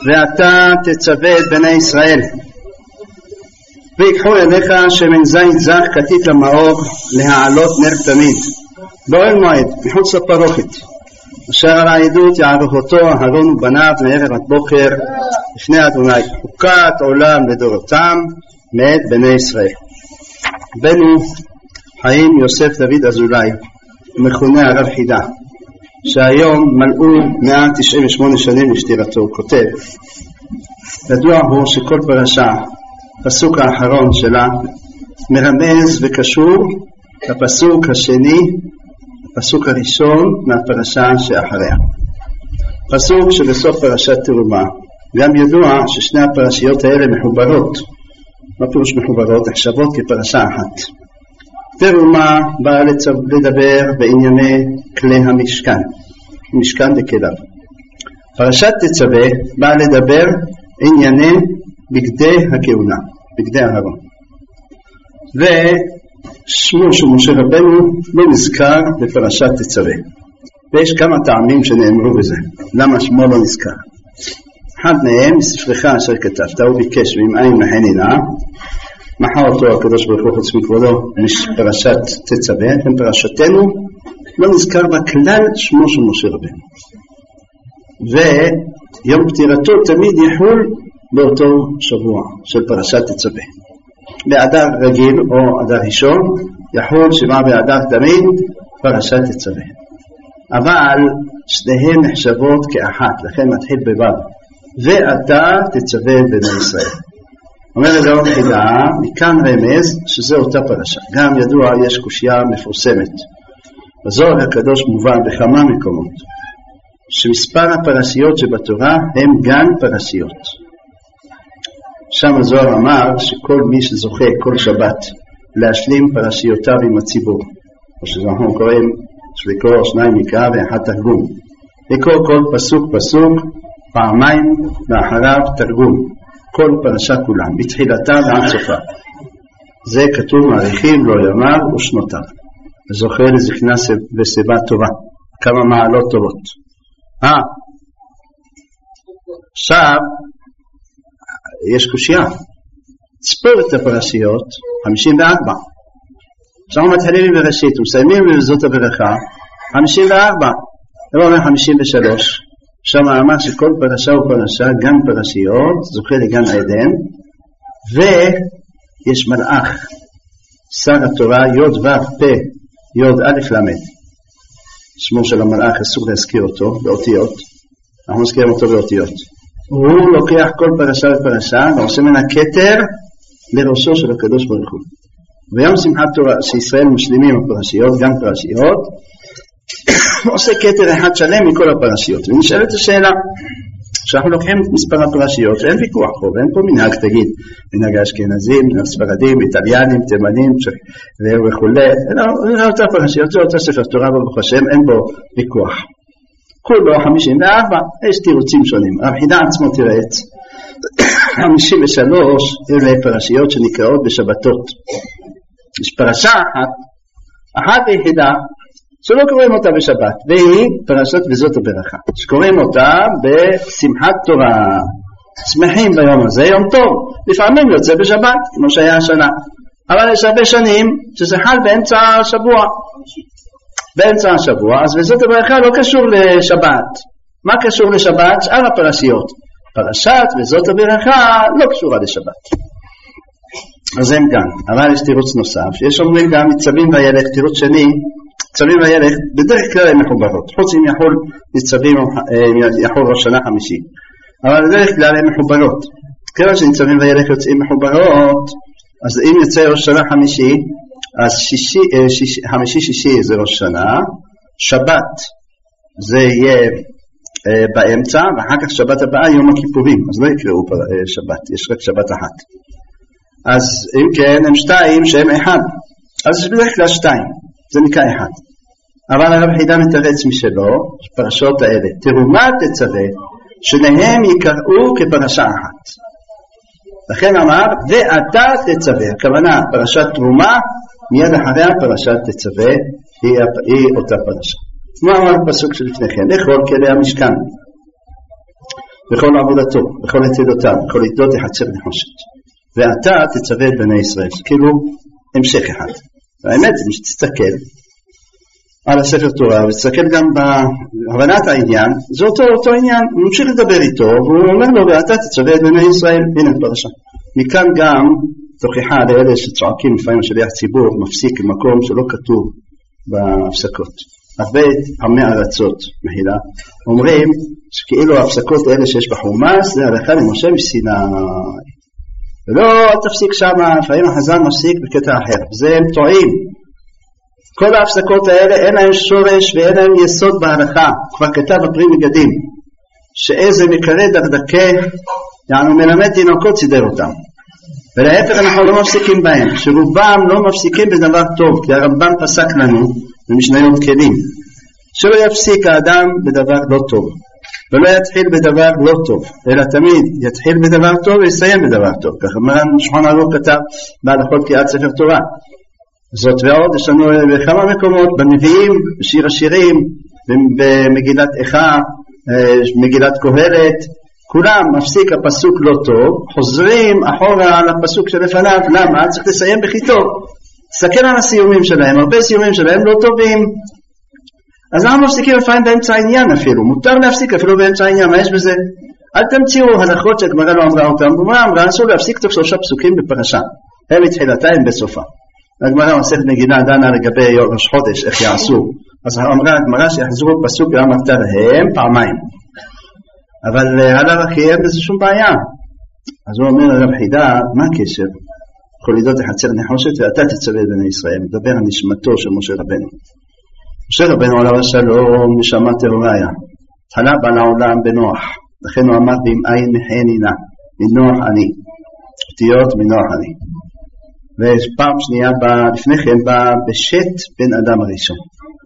ואתה תצווה את בני ישראל ויקחו ידיך שמן זית זך כתית למאור להעלות נר תמיד באוהל מועד מחוץ לפרוכת אשר על העדות יערוך אותו אהרון ובניו מערב עד בוקר לפני אדוני חוקת עולם לדורותם מאת בני ישראל. בנו חיים יוסף דוד אזולאי מכונה הרב חידה שהיום מלאו 198 שנים לשתירתו. הוא כותב ידוע הוא שכל פרשה הפסוק האחרון שלה מרמז וקשור לפסוק השני, הפסוק הראשון מהפרשה שאחריה, פסוק שבסוף פרשת תרומה. גם ידוע ששני הפרשיות האלה מחוברות. מה פירוש מחוברות? נחשבות כפרשה אחת. תרומה באה לדבר בענייני כלי המשכן, משכן וכליו. פרשת תצווה באה לדבר ענייני בגדי הכהונה, בגדי אהרון. ושמו של משה רבנו לא נזכר בפרשת תצווה. ויש כמה טעמים שנאמרו בזה. למה שמו לא נזכר? אחד מהם מספרך אשר כתבת, הוא ביקש ועם עין מחנינה, מחר אותו הקדוש ברוך הוא חוץ מכבודו פרשת תצווה, פרשתנו לא נזכר בכלל שמו של משה רבנו. ויום פטירתו תמיד יחול באותו שבוע של פרשת תצווה. באדר רגיל או אדר ראשון יחול 7 באדר תמיד פרשת תצווה. אבל שניהם נחשבות כאחת, לכן מתחיל בבב. ואתה תצווה בני ישראל. אומר לדבר חידה, מכאן רמז שזה אותה פרשה. גם ידוע יש קושיה מפורסמת. בזוהר הקדוש מובן בכמה מקומות. שמספר הפרשיות שבתורה הם גן פרשיות. שם הזוהר אמר שכל מי שזוכה כל שבת להשלים פרשיותיו עם הציבור. או שאנחנו קוראים לקרוא 2 מקרא ואחד תרגום. לקרוא כל פסוק פעמיים ואחריו תרגום. כל פרשה כולם, בתחילתה ועד סופה. זה כתוב מעריכים לא ימיו ושנותיו. וזוכה לזקנה ושיבה טובה. כמה מעלות טובות. עכשיו, יש קושיה. ספור את הפרשיות, 54. אנחנו מתחילים בראשית, ומסיימים בזאת הברכה, 54. לא אומר 53. שם אמר שכל פרשה ופרשה, גן פרשיות, זוכה לגן עדן, ויש מלאך, שר התורה, יוד ו' פ' יוד א' למד. שמו של המלאך אסור להזכיר אותו באותיות, אנחנו נזכירים אותו באותיות. הוא לוקח כל פרשה ופרשה, ועושה מן הכתר לראשו של הקדוש ברוך הוא. ויום שמחת תורה שישראל משלימים הפרשיות, גן פרשיות, עושה כתר אחד שלם מכל הפרשיות. ונשאלת השאלה, שאנחנו לוקחים את מספר הפרשיות, ואין ויכוח פה, ואין פה מנהג, תגיד, מנהג האשכנזים, ספרדים, איטליאנים, תימנים וכו'. זה אותה פרשיות, זה אותה ספר תורה, ברוך השם, אין בו ויכוח. כולו 54, יש תירוצים שונים. הרב חידה עצמו תירץ, 53 אלה פרשיות שנקראות בשבתות. יש פרשה אחת ויחידה, שלא קוראים אותה בשבת, והיא פרשת וזאת הברכה, שקוראים אותה בשמחת תורה, שמחים ביום הזה, יום טוב, לפעמים יוצא בשבת, כמו שהיה השנה, אבל יש הרבה שנים שזה חל באמצע השבוע, אז וזאת הברכה לא קשור לשבת. מה קשור לשבת? שאר הפרשיות. פרשת וזאת הברכה לא קשורה לשבת. אז הם כאן, אבל יש תירוץ נוסף, שיש אומרים גם ניצבים וילך, תירוץ שני, ניצבים וילך, בדרך כלל הם מחוברות, חוץ אם יחול ראש שנה חמישי, אבל בדרך כלל הם מחוברות. כיוון שניצבים וילך יוצאים מחוברות, אז אם יוצא ראש שנה חמישי, אז חמישי שישי זה ראש שנה, שבת זה יהיה באמצע, ואחר כך שבת הבאה יום הכיפורים, אז לא יקראו שבת, יש רק שבת אחת. אז אם כן, הם 2 שהם 1, אז יש בדרך כלל 2, זה נקרא 1. אבל הרב חידה מתרץ משלו, פרשות האלה, תרומה תצווה, שניהם יקראו כפרשה אחת. לכן אמר, ואתה תצווה, הכוונה פרשת תרומה, מיד אחריה פרשת תצווה, היא אותה פרשה. כמו אמר בפסוק שלפניכם, לכל כלי המשכן. בכל עבודתו, בכל יתדותיו, בכל יתדות יחצר נחושת. ואתה תצווה את בני ישראל. כאילו המשך אחד. והאמת, אם שתסתכל על הספר תורה, ותסתכל גם בהבנת העניין, זה אותו עניין, הוא ממשיך לדבר איתו, והוא אומר לו, ואתה תצווה את בני ישראל, הנה פרשה. מכאן גם תוכיחה לאלה שצועקים לפעמים שליח ציבור, מפסיק במקום שלא כתוב בהפסקות. הרבה עמי ארצות, מחילה, אומרים שכאילו ההפסקות האלה שיש בחומש, זה הלכה למשה מסיני. ולא תפסיק שם, לפעמים החז"ל מפסיק בקטע אחר. זה הם טועים. כל ההפסקות האלה אין להם שורש ואין להם יסוד בהלכה. כבר כתב הפרי מגדים, שאיזה מקרה דקדקה, יענו מלמד תינוקות סידר אותם. ולהפך אנחנו לא מפסיקים בהם, שרובם לא מפסיקים בדבר טוב, כי הרמב"ם פסק לנו במשניות כלים, שלא יפסיק האדם בדבר לא טוב, ולא יתחיל בדבר לא טוב, אלא תמיד יתחיל בדבר טוב ויסיים בדבר טוב. ככה מרן שולחן ערוך כתב בהלכות קריאת ספר תורה. זאת ועוד, יש לנו בכמה מקומות, בנביאים, בשיר השירים, במגילת איכה, מגילת קהלת, כולם מפסיק הפסוק לא טוב, חוזרים אחורה על הפסוק שלפניו. למה? צריך לסיים בכי טוב. תסתכל על הסיומים שלהם, הרבה סיומים שלהם לא טובים. אז אנחנו מפסיקים לפעמים באמצע העניין אפילו, מותר להפסיק אפילו באמצע העניין, מה יש בזה? אל תמציאו הלכות שהגמרא לא אמרה אותם, אמרה אסור להפסיק תוך 3 פסוקים בפרשה, הם מתחילתה הם בסופה. הגמרא מסכת מגילה דנה לגבי ראש חודש, איך יעשו, אז אמרה הגמרא שיחזרו פסוק ואמרת להם פעמיים, אבל עליו הכי אין בזה שום בעיה. אז הוא אומר לרב חידה, מה הקשר? כל עדות יחצר נחושת ואתה תצווה את בני ישראל. מדבר על נשמתו של משה רבנו. משה רבנו עליו השלום נשמה טהוריה, תחלה בא לעולם בנוח, לכן הוא אמר ואם אין מחני נא, מנוח אני, אותיות מנוח אני. ופעם שנייה לפני כן בא בשת בן אדם הראשון,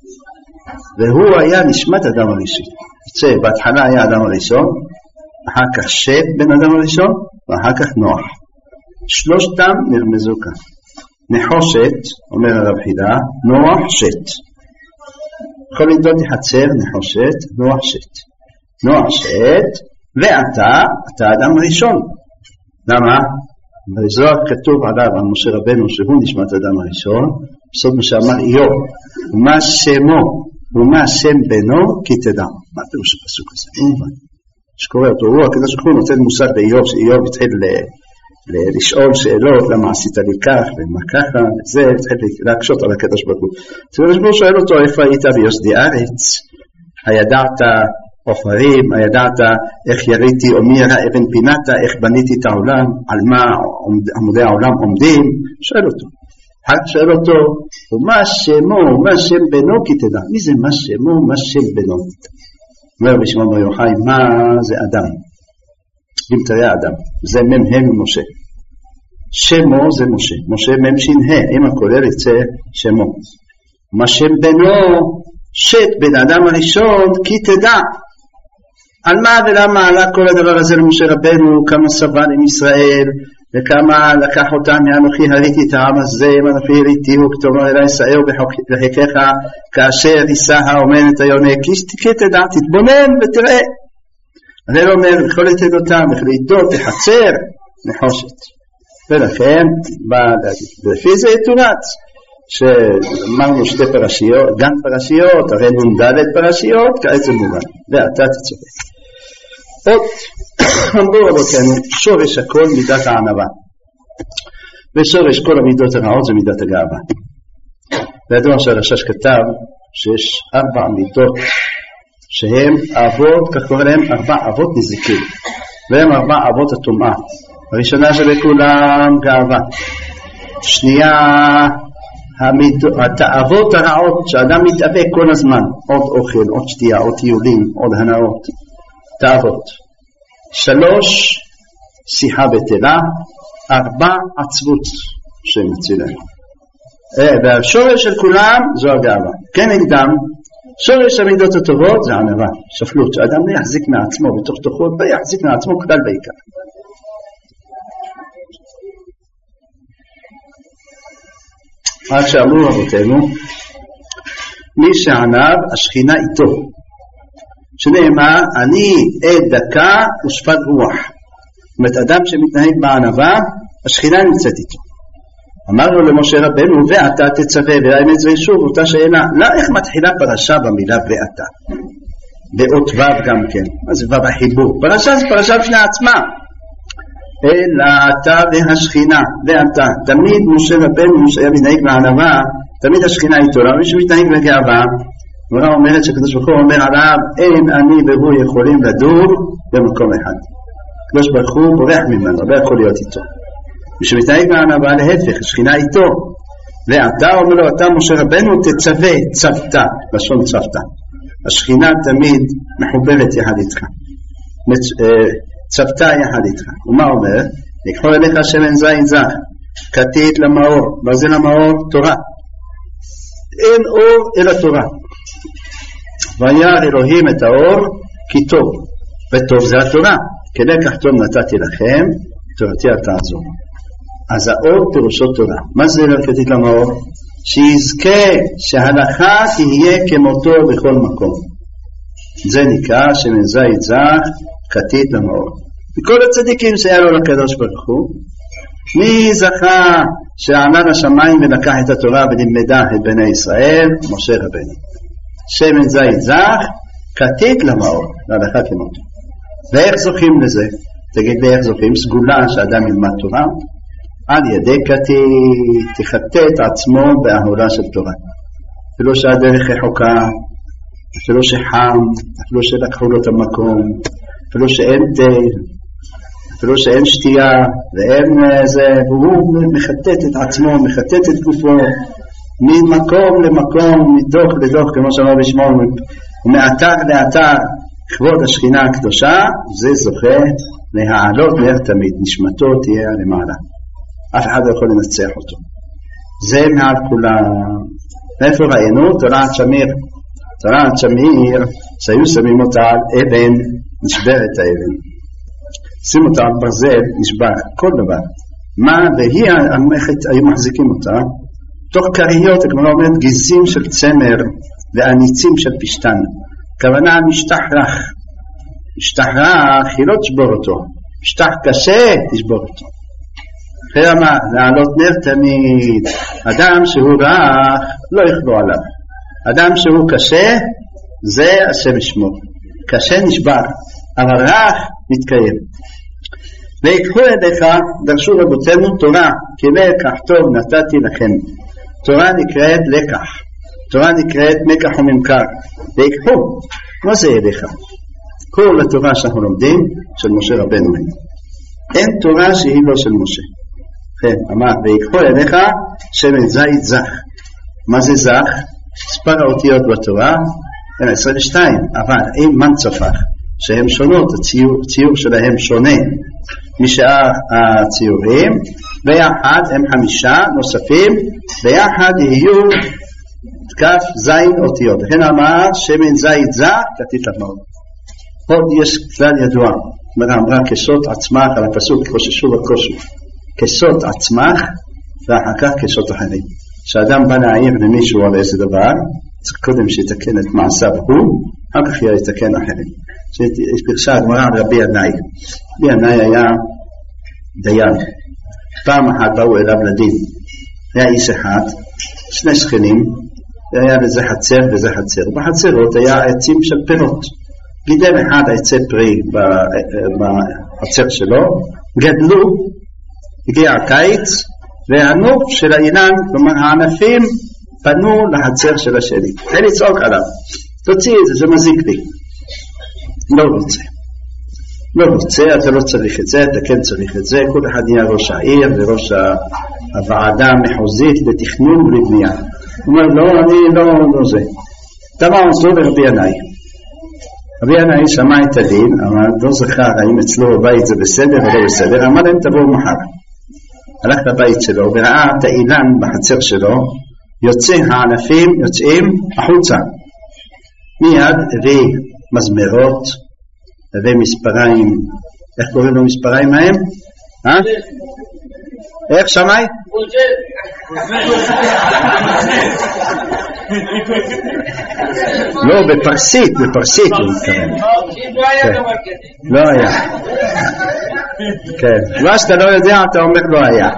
והוא היה נשמת אדם הראשון. בהתחלה היה אדם הראשון, אחר כך שת בן אדם הראשון, ואחר כך נוח. שלושתם נרמזו כאן. נחושת, אומר הרב חידה, נוח שת. כל עדות יחצר נחושת, נוח שת. נוח שת, ואתה אדם הראשון. למה? בזוהר כתוב עליו, על משה רבנו, שהוא נשמת אדם הראשון, בסוד מה שאמר איוב, ומה שמו, ומה שם בנו, כי תדע. מה פירוש הפסוק הזה? שקורא אותו, הוא הקדוש ברוך הוא נותן מושג לאיוב, שאיוב התחיל לשאול שאלות, למה עשית לי כך, ומה ככה, זה התחיל להקשות על הקדוש ברוך הוא. הקדוש ברוך הוא שואל אותו, איפה היית ביוסדי ארץ? הידעת עופרים, הידעת איך יריתי או מי ירא אבן פינת, איך בניתי את העולם, על מה עמודי העולם עומדים? שואל אותו. שואל אותו, ומה שמו, מה שם בנו, כי תדע. מי זה מה שמו, מה שם בנו? אומר בשמעון בר יוחאי, מה זה אדם? אם תראה אדם, זה מ"ה ממשה. שמו זה משה, משה מ"ש-ה, אם הכולל יצא שמו. מה שם בנו, שת בן אדם הראשון, כי תדע. על מה ולמה עלה כל הדבר הזה למשה רבנו, כמה סבל עם ישראל, וכמה לקח אותם מאנוכי הריתי את העם הזה, מאנוכי הריתיהו, כתומר אלי שאהו בחיקך, כאשר יישא האומנת היונק, כי תדע, תתבונן ותראה. אני לא אומר, בכל יתדותם, החליטות, תחצר, נחושת. ולכן, לפי זה יתורץ, שאמרנו 2 פרשיות, גם פרשיות, הרי נ"ד פרשיות, כעת זה מובן, ואתה תצווה. עוד, אמרו רבותינו, שורש הכל מידת הענווה, ושורש כל המידות הרעות זה מידת הגאווה. וידוע שהרשש כתב שיש 4 מידות שהם אבות, כך קורא להם 4 אבות נזיקים, והם 4 אבות הטומאה. הראשונה שבכולם גאווה, שנייה התאוות הרעות, שאדם מתאבק כל הזמן, עוד אוכל, עוד שתייה, עוד טיולים, עוד הנאות, תאוות. 3 שיחה בטלה, 4 עצבות שמצילה. והשורש של כולם זו הגאווה. כן נגדם, שורש המידות הטובות זה ענווה, שפלות, שאדם לא יחזיק מעצמו בתוך תוכו, לא יחזיק מעצמו כלל בעיקר. רק שאמרו רבותינו, מי שענב השכינה איתו, שנאמר, אני עד דקה ושפת רוח. זאת אומרת, אדם שמתנהג בענווה, השכינה נמצאת איתו. אמרנו למשה רבנו, ואתה תצווה, והאמת זה שוב אותה שאלה, לא איך מתחילה פרשה במילה ואתה? באות ו' גם כן, מה זה ו' החיבור? פרשה זה פרשה בפני עצמה. אלא אתה והשכינה, ואתה, תמיד משה רבנו שהיה מתנהג בענווה, תמיד השכינה איתו, לא מי שמתנהג בגאווה, הגמרא אומרת שקדוש ברוך הוא אומר עליו, אין אני והוא יכולים לדור במקום אחד. קדוש ברוך הוא בורח ממנו, לא יכול להיות איתו. מי שמתנהג בענווה להפך, השכינה איתו. ואתה אומר לו, אתה משה רבנו תצווה, צוותה, לשון צוותה. השכינה תמיד מחוברת יחד איתך. צוותה יחד איתך. ומה אומר? יקחו אליך שמן זית זך, כתית למאור, מה זה למאור? תורה. אין אור אלא תורה. וירא אלוהים את האור כי טוב, וטוב זה התורה. כלקח טוב נתתי לכם, תורתי אל תעזור. אז האור פירושו תורה. מה זה כתית למאור? שיזכה שההלכה תהיה כמותו בכל מקום. זה נקרא שמן זית זך, כתית למאור. וכל הצדיקים שהיה לו לקדוש ברוך הוא, מי זכה שעלה לשמיים ולקח את התורה ולמדה את בני ישראל? משה רבנו. שמן זית זך, כתית למאור, להלכה כמותו. ואיך זוכים לזה? תגיד לי איך זוכים? סגולה שאדם ילמד תורה, על ידי כתית, תחטא את עצמו באהולה של תורה. אפילו שהדרך רחוקה, אפילו שחם, אפילו שלקחו לו את המקום, אפילו שאין תה, אפילו שאין שתייה, ואין זה, והוא מחטט את עצמו, מחטט את גופו, ממקום למקום, מדוח לדוח, כמו שאמר בשמעון, ומאתר לאתר, כבוד השכינה הקדושה, זה זוכה להעלות נר תמיד, נשמתו תהיה למעלה. אף אחד לא יכול לנצח אותו. זה מעל כולם. איפה ראינו? תורת שמיר. תורת שמיר, שהיו שמים אותה על אבן, נשברת האבן. שים אותה על ברזל, נשבר, כל דבר. מה? והיא המלאכת, היו מחזיקים אותה, תוך קריות, כמו אומרת, גזים של צמר, והניצים של פשטן. כוונה משטח רך. משטח רך, היא לא תשבור אותו. משטח קשה, תשבור אותו. אחרי אמר, לעלות נר תמיד, אדם שהוא רך, לא יכבוא עליו. אדם שהוא קשה, זה השם ישמור. קשה נשבר, אבל רך מתקיים. ויקחו ידיך, דרשו רבותינו תורה, כי לקח טוב נתתי לכם. תורה נקראת לקח. תורה נקראת מקח וממכר. ויקחו, מה זה ידיך? כל התורה שאנחנו לומדים של משה רבנו. אין תורה שהיא לא של משה. כן, אמר, ויקחו ידיך שמן זית זך. מה זה זך? מספר האותיות בתורה, 22, אבל עם מנצפח, שהן שונות, הציור שלהם שונה משאר הציורים, ביחד הם 5 נוספים, ביחד יהיו כף זין אותיות. לכן אמר, שמן זית זך, כתית למאור. עוד יש כלל ידוע, אמרה כסות עצמך על הפסוק, חוששו וקושו. כסות עצמך ואחר כך כסות אחרים. כשאדם בא להעיר למישהו על איזה דבר, צריך קודם שיתקן את מעשיו הוא, אחר כך יתקן אחרים. שפרשה הגמרא על רבי ינאי. רבי ינאי היה דיין. פעם אחת באו אליו לדין. היה איש אחד, 2 שכנים, והיה לזה חצר וזה חצר. בחצרות היה עצים של פירות. גידל אחד עצי פרי בחצר שלו, גדלו, הגיע הקיץ, והנוף של האילן, כלומר הענפים, פנו לחצר של השני. התחיל לצעוק עליו, תוציא את זה, זה מזיק לי. לא רוצה. לא רוצה, אתה לא צריך את זה, אתה כן צריך את זה. כל אחד נהיה ראש העיר וראש הוועדה המחוזית לתכנון ולבנייה. הוא אומר, לא, אני לא זה. תמה עשו לרבי ינאי. רבי ינאי שמע את הדין, אבל לא זכר האם אצלו בבית זה בסדר או לא בסדר, אמר להם תבואו מחר. הלך לבית שלו וראה את האילן בחצר שלו, יוצא הענפים, יוצאים החוצה. מיד הביא מזמרות, הביא מספריים, איך קוראים לו מספריים מהם? איך שמאי? לא, בפרסית הוא מתכוון. לא היה. כן, מה שאתה לא יודע אתה אומר לא היה.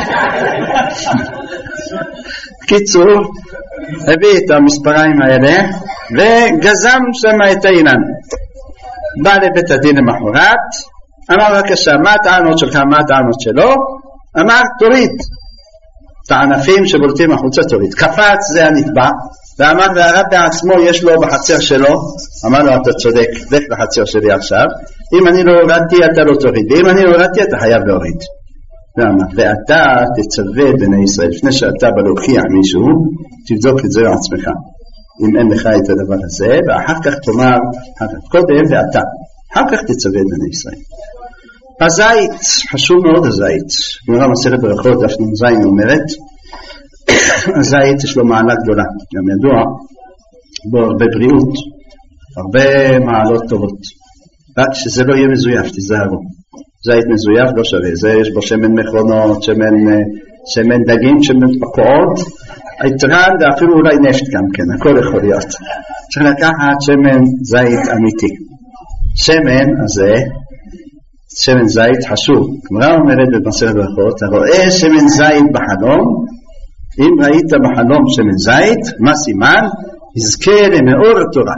קיצור, הביא את המספריים האלה וגזם שם את העניין. בא לבית הדין למחרת, אמר בבקשה, מה הטענות שלך, מה הטענות שלו? אמר תוריד את הענפים שבולטים החוצה, תוריד. קפץ זה הנתבע ואמר, והרב בעצמו יש לו בחצר שלו. אמר לו, אתה צודק, לך לחצר שלי עכשיו, אם אני לא הורדתי אתה לא תוריד, ואם אני לא הורדתי אתה חייב להוריד. ואמר, ואתה תצווה בני ישראל, לפני שאתה בא להוכיח מישהו, תבדוק את זה לעצמך, אם אין לך את הדבר הזה, ואחר כך תאמר, קודם ואתה, אחר כך תצווה בני ישראל. הזית, חשוב מאוד הזית, גמרא מסכת ברכות דף נ"ז אומרת, הזית יש לו מעלה גדולה, גם ידוע, בו הרבה בריאות, הרבה מעלות טובות, רק שזה לא יהיה מזויף, תיזהרו. זית מזויף לא שווה, זה יש בו שמן מכונות, שמן דגים, שמן פקעות, היתרן ואפילו אולי נפט גם כן, הכל יכול להיות. צריך לקחת שמן זית אמיתי. שמן הזה, שמן זית חשוב. גמרא אומרת במסכת ברכות, אתה רואה שמן זית בחלום, אם ראית בחלום שמן זית, מה סימן? יזכה למאור התורה.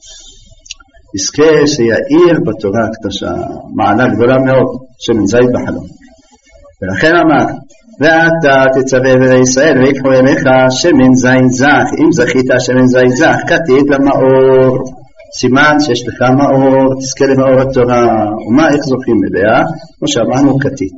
יזכה שיעיר בתורה הקדושה, מעלה גדולה מאוד, שמן זית בחלום. ולכן אמר, ואתה תצווה בני ישראל ויקחו אליך שמן זית זך, אם זכית שמן זית זך, כתית למאור, סימן שיש לך מאור, תזכה למאור התורה, ומה איך זוכים אליה? כמו שאמרנו כתית,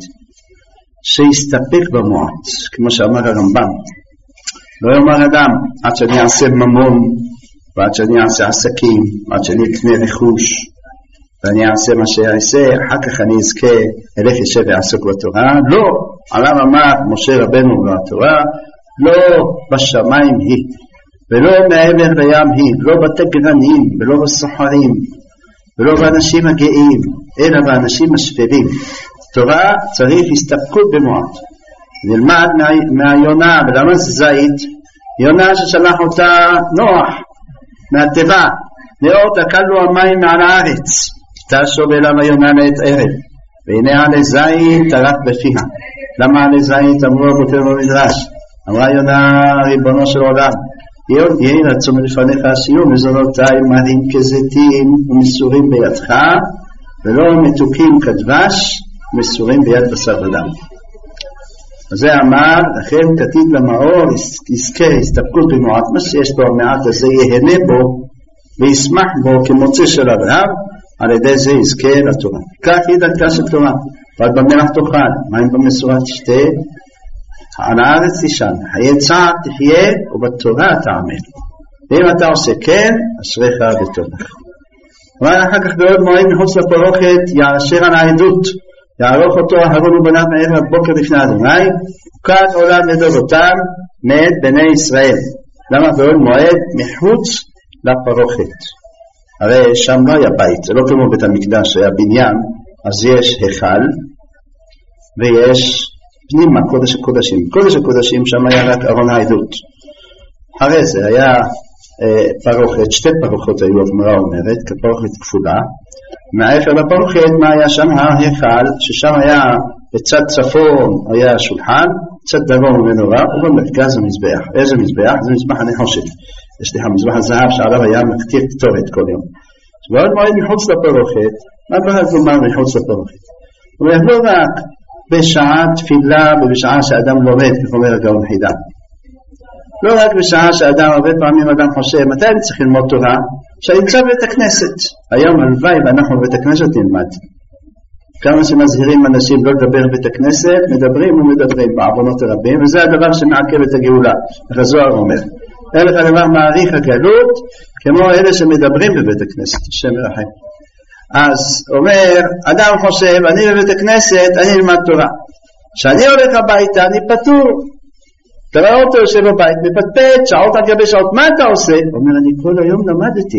שיסתפק במועט, כמו שאמר הרמב"ם, לא יאמר אדם, עד שאני אעשה ממון, ועד שאני אעשה עסקים, ועד שאני אקנה רכוש, ואני אעשה מה שיעשה, אחר כך אני אזכה אלך ישב ועסוק בתורה. לא, עליו אמר משה רבנו בתורה, לא בשמיים היא, ולא מעבר לים היא, לא בתגרנים, ולא בסוחרים, ולא באנשים הגאים, אלא באנשים השפלים. תורה צריך הסתפקות במועט. נלמד מהיונה, ולמה זה זית? יונה ששלח אותה נוח, מהטבע, לאות הקלו המים מעל הארץ, תשוב אליו היונה לעת ערב, והנה עלי זית תרק בפיה. למה עלי זית? אמרו הבוקר במדרש, אמרה יונה ריבונו של עולם, יהי רצון לפניך הסיום, מזונותיי מרים כזיתים ומסורים בידך, ולא מתוקים כדבש, מסורים ביד בשר ודם. אז זה אמר, לכן כתית למאור, יזכה, הסתפקות במועט, מה שיש בו המעט הזה יהנה בו, וישמח בו כמוצא של אברהם, על ידי זה יזכה לתורה. כך היא דרכה של תורה, ועד במלח תאכל, מים במסורה תשתה, על הארץ תישן, חיי צער תחיה, ובתורה תעמל. ואם אתה עושה כן, אשריך וטובך. אבל אחר כך בעוד מועד מחוץ לפרוכת, יאשר על העדות, יערוך אותו אהרון ובניו מערב בוקר לפני אדוני, וכת עולם לדורותם מאת בני ישראל. למה בעוד מועד? מחוץ לפרוכת. הרי שם לא היה בית, זה לא כמו בית המקדש, היה בניין, אז יש היכל, ויש פנימה קודש הקודשים. קודש הקודשים שם היה רק ארון העדות. אחרי זה היה פרוכת, שתי פרוחות היו, הגמרא אומרת, כפרוכת כפולה. מעבר לפרוכת, מה היה שם? ההיכל, ששם היה בצד צפון היה שולחן, צד דרום מנורה, ובמרכז המזבח. איזה מזבח? זה מזבח הנחושת. יש לך מזבח הזהב שעליו היה מקטיר קטורת כל יום. ועוד מועד מחוץ לפרוכת, מה בכלל כלומר מחוץ לפרוכת? הוא אומר, לא רק בשעה תפילה ובשעה שאדם לומד, כמו אומר הגאון חידה. לא רק בשעה שאדם, הרבה פעמים אדם חושב, מתי אני צריך ללמוד תורה? שנמצא בבית הכנסת. היום הלוואי ואנחנו בבית הכנסת נלמד. כמה שמזהירים אנשים לא לדבר בבית הכנסת, מדברים ומדברים בעוונות הרבים, וזה הדבר שמעכב את הגאולה. הזוהר אומר, אין לך דבר מעריך הגלות, כמו אלה שמדברים בבית הכנסת, השם ירחם. אז אומר, אדם חושב, אני בבית הכנסת, אני אלמד תורה. כשאני הולך הביתה, אני פטור. תראה אותו יושב בבית, מפטפט, שעות על גבי שעות, מה אתה עושה? הוא אומר, אני כל היום למדתי.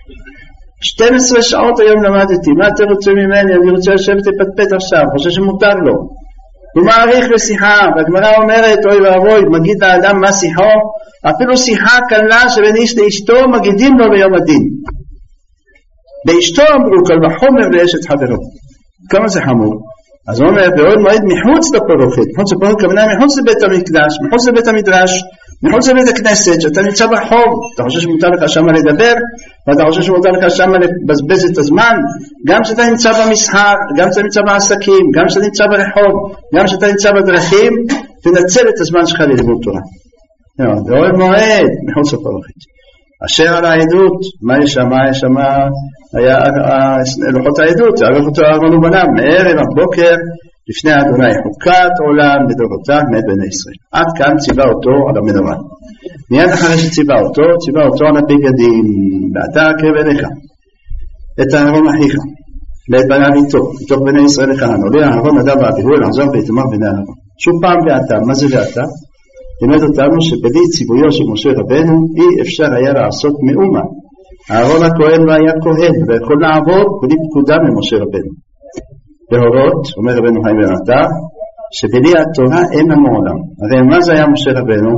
12 שעות היום למדתי, מה אתה רוצה ממני? אני רוצה לשבת לפטפט עכשיו, חושב שמותר לו. הוא מעריך בשיחה, והגמרא אומרת, אוי ואבוי, מגיד האדם מה שיחו, אפילו שיחה קלה שבין איש לאשתו מגידים לו ביום הדין. באשתו אמרו כל וחומר לאשת חברו. כמה זה חמור? אז הוא אומר, בעוד מועד מחוץ לפרוכת, מחוץ לפרוכת כמובן מחוץ לבית המקדש, מחוץ לבית המדרש, מחוץ לבית הכנסת, שאתה נמצא ברחוב, אתה חושב שמותר לך שמה לדבר, ואתה חושב שמותר לך שמה לבזבז את הזמן, גם שאתה נמצא במסחר, גם שאתה נמצא בעסקים, גם שאתה נמצא ברחוב, גם שאתה נמצא בדרכים, תנצל את הזמן שלך ללימוד תורה. בעוד מועד מחוץ לפרוכת. אשר על העדות, מה יש שם? היה לוחות העדות, ערב אותו אהרון ובניו, מערב הבוקר, לפני אדוני חוקת עולם לדורותיו מאת בני ישראל. עד כאן ציווה אותו על המנורה. מיד אחרי שציווה אותו על הבגדים, ואתה הקרב אליך את אהרון אחיך, ואת בניו איתו, מתוך בני ישראל לכהן. עולה אהרון נדב ואביהו לחזור ויתמר בני אהרון. שוב פעם ואתה, מה זה ואתה? לימד אותנו שבלי ציוויו של משה רבנו אי אפשר היה לעשות מאומה. אהרון הכהן לא היה כהן ויכול לעבוד בלי פקודה ממשה רבנו. להורות, אומר רבנו חיים בן עטר, שבלי התורה אין לנו עולם. הרי מה זה היה משה רבנו?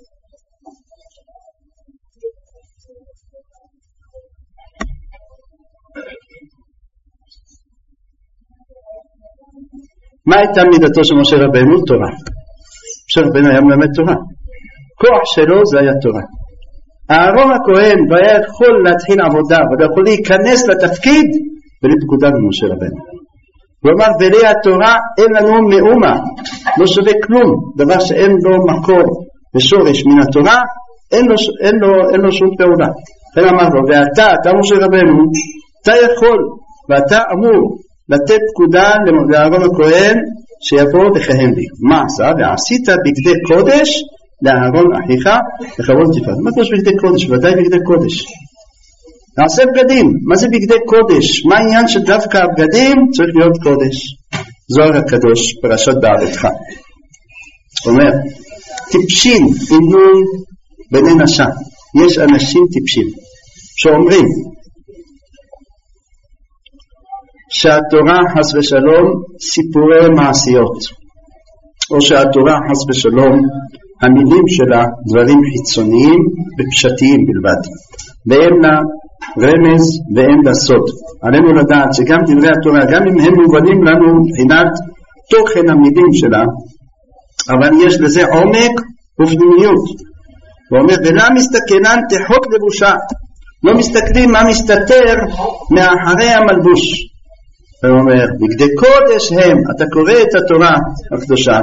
מה הייתה מידתו של משה רבנו? תורה. משה רבנו היה מלמד תורה. כוח שלו זה היה תורה. אהרון הכהן לא היה יכול להתחיל עבודה, ולא יכול להיכנס לתפקיד בלי פקודה ממשה רבנו. הוא אמר, בלי התורה אין לנו מאומה, לא שווה כלום, דבר שאין לו מקור ושורש מן התורה, אין לו שום פעולה. לכן אמר לו, אתה משה רבנו, אתה יכול ואתה אמור לתת פקודה לאהרון הכהן שיבוא לכהן לי. מה עשה? ועשית בגדי קודש לאהרון אחיך לכבוד תפארת. מה קורה בגדי קודש? ודאי בגדי קודש. נעשה בגדים. מה זה בגדי קודש? מה העניין שדווקא הבגדים צריך להיות קודש? זוהר הקדוש, פרשת בעלתך. אומר, טיפשים עינוי בני נשה. יש אנשים טיפשים שאומרים שהתורה חס ושלום סיפורי מעשיות, או שהתורה חס ושלום המילים שלה דברים חיצוניים ופשטיים בלבד, ואין לה רמז ואין לה סוד. עלינו לדעת שגם דברי התורה, גם אם הם מובנים לנו מבחינת תוכן המילים שלה, אבל יש לזה עומק ופנימיות. הוא אומר, ולא מסתכלן תחוק לבושה, לא מסתכלים מה מסתתר מאחרי המלבוש. הוא אומר, בגדי קודש הם, אתה קורא את התורה הקדושה,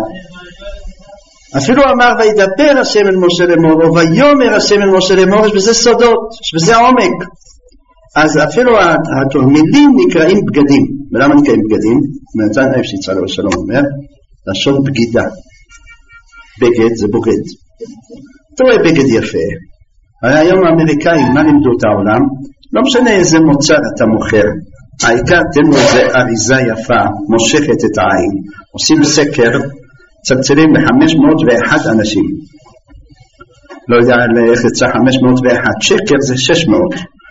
אפילו אמר וידבר השם אל משה לאמור, או ויאמר השם אל משה לאמור, יש בזה סודות, יש בזה עומק. אז אפילו המילים נקראים בגדים. ולמה נקראים בגדים? מנתן איפה שיצא לו שלום אומר, לשון בגידה. בגד זה בוגד. אתה רואה בגד יפה. הרי היום האמריקאים, מה לימדו את העולם? לא משנה איזה מוצר אתה מוכר, העיקר תן לו איזה אריזה יפה, מושכת את העין, עושים סקר, צלצלים ל-501 אנשים. לא יודע איך יצא 501, שקר זה 600.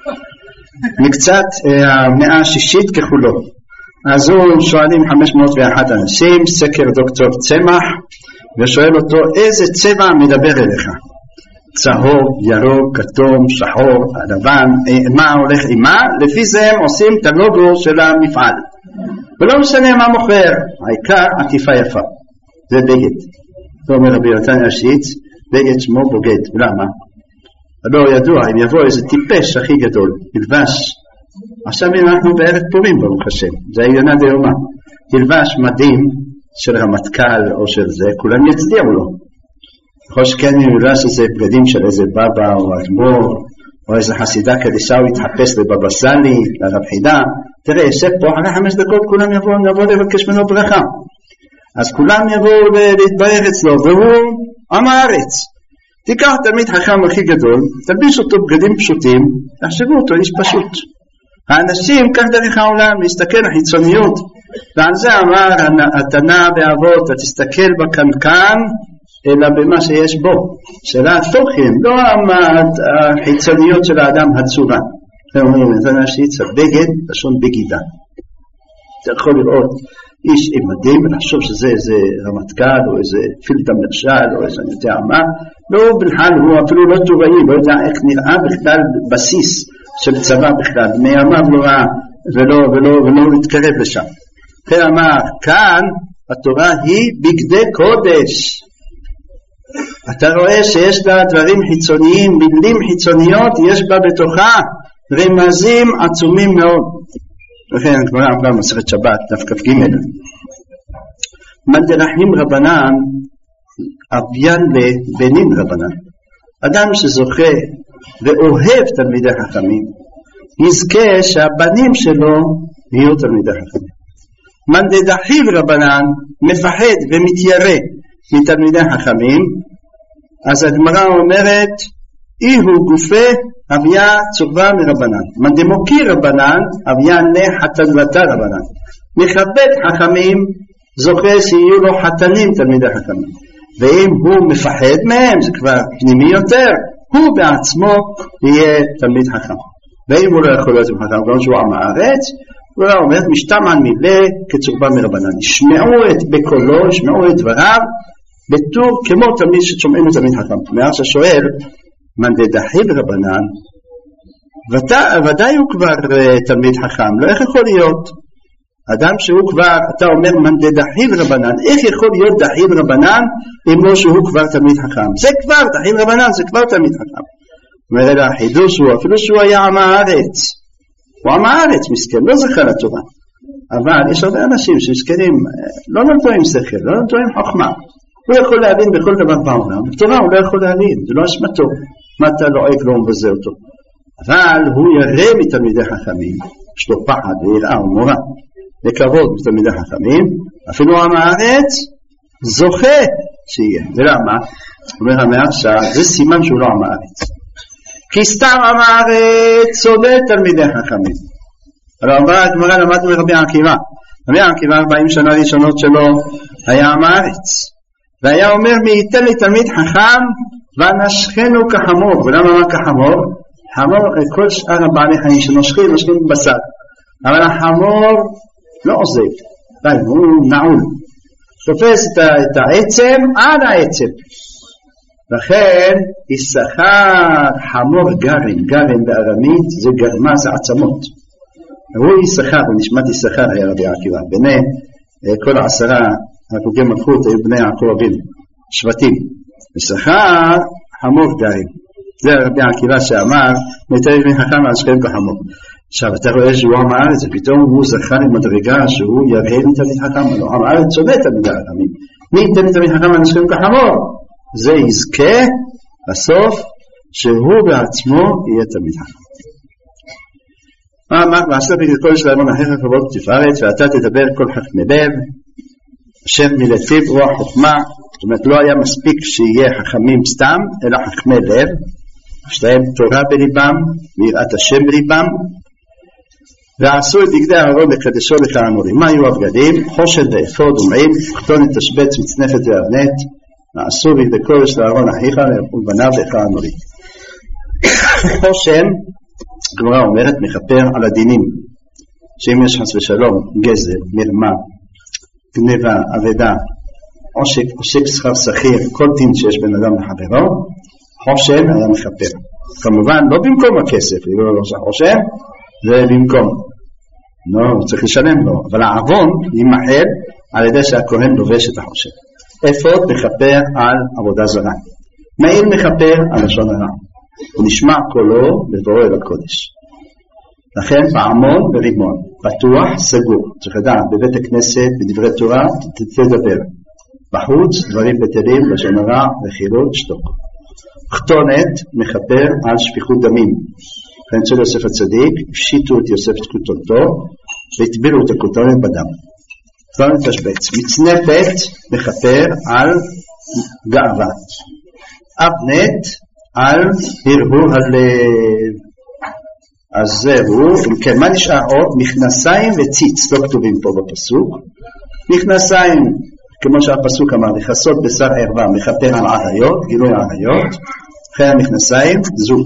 מקצת המאה השישית ככולו. אז הוא שואלים 501 אנשים, סקר דוקטור צמח, ושואל אותו איזה צבע מדבר אליך? צהוב, ירוק, כתום, שחור, לבן, מה הולך עם מה? לפי זה הם עושים את הלוגו של המפעל. ולא משנה מה מוכר, העיקר עקיפה יפה. זה בגד. זה אומר רבי יונתן השיץ, בגד שמו בוגד. למה? לא ידוע, אם יבוא איזה טיפש הכי גדול, ילבש. עכשיו אנחנו בערב פורים ברוך השם, זה העיונה דיומה. ילבש מדים של רמטכ"ל או של זה, כולם יצדיעו לו. יכול שכן ילבש איזה בגדים של איזה בבא או אדמו"ר, או איזה חסידה קדישה, הוא יתחפש לבבא סאלי, לרב חידה. תראה, יושב פה, אחרי 5 דקות כולם יבואו לבקש ממנו ברכה. אז כולם יבואו להתברך אצלו, והוא עם הארץ. תיקח תלמיד חכם הכי גדול, תלביש אותו בגדים פשוטים, תחשבו אותו איש פשוט. האנשים כך דרך העולם, להסתכל על חיצוניות, ועל זה אמר התנא באבות, תסתכל בקנקן, אלא במה שיש בו, שאלה התוכן, לא החיצוניות של האדם הצורה. זה אומרים, זה נשיץ, בגד, לשון בגידה. אתה יכול לראות איש עם מדים, ולחשוב שזה איזה רמטכ"ל, או איזה פילטה מרשל, או איזה יודע מה, לא בכלל, הוא אפילו לא תוראי, לא יודע איך נראה בכלל בסיס של צבא בכלל, מימיו לא ראה, ולא להתקרב לשם. כן אמר, כאן התורה היא בגדי קודש. אתה רואה שיש לה דברים חיצוניים, מילים חיצוניות, יש בה בתוכה רמזים עצומים מאוד. וכן, כבר אמרה מסכת שבת, דף כ"ג. מדרחים רבנן, אביין לבנים רבנן. אדם שזוכה ואוהב תלמידי חכמים, יזכה שהבנים שלו יהיו תלמידי חכמים. מדרחים רבנן, מפחד ומתיירא מתלמידי חכמים, אז הגמרא אומרת, איהו גופה אביה צורבה מרבנן. מדמוקיר רבנן, אביה נחתנתה רבנן. מכבד חכמים, זוכה שיהיו לו חתנים תלמידי חכמים. ואם הוא מפחד מהם, זה כבר פנימי יותר, הוא בעצמו יהיה תלמיד חכם. ואם הוא לא יכול להיות חכם, כמו שהוא עם הארץ, הוא אומר, משתמע מילה כצורבה מרבנן. ישמעו את בקולו, ישמעו את דבריו, בתור כמו תלמיד ששומעים את תלמיד חכם. מאחר ששואל, מן דדחיל רבנן, ודאי הוא כבר תלמיד חכם, לא איך יכול להיות? אדם שהוא כבר, אתה אומר מן דדחיל רבנן, איך יכול להיות דחיל רבנן, אם לא שהוא כבר תלמיד חכם? זה כבר, דחיל רבנן זה כבר תלמיד חכם. אומר אלא החידוש הוא, אפילו שהוא היה עם הארץ, הוא עם הארץ מסכן, לא זכה לתורה. אבל יש הרבה אנשים שמסכנים, לא נולדו עם שכל, לא נולדו עם חוכמה. הוא יכול להבין בכל דבר בעולם, בתורה הוא לא יכול להבין, זה לא אשמתו, מה אתה לועק לא מבזה אותו. אבל הוא ירא מתלמידי חכמים, יש לו פחד ויראה ומורא, וכבוד מתלמידי חכמים, אפילו עם הארץ זוכה שיהיה. ולמה? אומר המהרש"א, זה סימן שהוא לא עם הארץ. כי סתם עם הארץ שונא תלמידי חכמים. אבל אמרה הגמרא, למדנו מרבי עקיבא. רבי עקיבא 40 שנה ראשונות שלו היה עם הארץ. והיה אומר, מי ייתן לי תלמיד חכם ונשכנו כחמור. ולמה אמר כחמור? חמור, כל שאר הבעלי חיים שנושכים, נושכים בשר. אבל החמור לא עוזב, הוא נעול. תופס את העצם עד העצם. לכן, יששכר חמור גרם, גרם בארמית זה גרמה, זה עצמות. הוא יששכר, הוא נשמת יששכר היה רבי עקיבא. בני כל 10 החוגי מלכות היו בני יעקב אבינו, שבטים. יששכר חמור גרם. זה רבי עקיבא שאמר, מתאר בן חכם על שכם כחמור. עכשיו אתה רואה שהוא עם הארץ, ופתאום הוא זכה למדרגה שהוא יראה מתלמיד חכם, עם הארץ שונא תלמידי חכמים. מי ייתן לתלמיד חכם על שכם כחמור? זה יזכה בסוף שהוא בעצמו יהיה תלמיד חכם. מה ועשת בגלל כל שלמון אחר כבוד תפארת, ואתה תדבר כל חכמי לב, אשר מלפיו רוח חוכמה. זאת אומרת לא היה מספיק שיהיה חכמים סתם, אלא חכמי לב, שתהם תורה בליבם ויראת השם בליבם, ועשו את בגדי אהרון לקדשו לכהנורים. מה היו הבגדים? חושן ואפוד ומעיל, כתונת תשבץ מצנפת ואבנת, ועשו בגדי קודש לאהרון אחיך ובניו לכהנורים. חושן, הגמרא אומרת, מכפר על הדינים, שאם יש חס ושלום גזל, מרמה, גנבה, אבדה, עושק שכר שכיר, כל דין שיש בין אדם לחברו, חושן היה מכפר. כמובן לא במקום הכסף, חושן זה במקום, לא, צריך לשלם לו, אבל העוון יימחל על ידי שהכהן לובש את החושן. אפוד מכפר על עבודה זרה, מעיל מכפר על לשון הרע, הוא נשמע קולו בבואו אל הקודש. לכן פעמון ורימון, פתוח, סגור, צריך לדעת, בבית הכנסת, בדברי תורה, תדבר. בחוץ, דברים בטלים, לשון הרע, וחילות, שתוק. כתונת מכפר על שפיכות דמים. לכן אצל יוסף הצדיק, הפשיטו את יוסף את כותונתו, והטבילו את הכותונת בדם. כתונת תשבץ. מצנפת מכפר על גאווה. אבנת על הרהור הלב. אז זהו, כן, מה נשאר עוד? מכנסיים וציץ, לא כתובים פה בפסוק. מכנסיים, כמו שהפסוק אמר, לכסות בשר ערווה, מכפר על עריות, גילוי עריות. אחרי המכנסיים, זוג.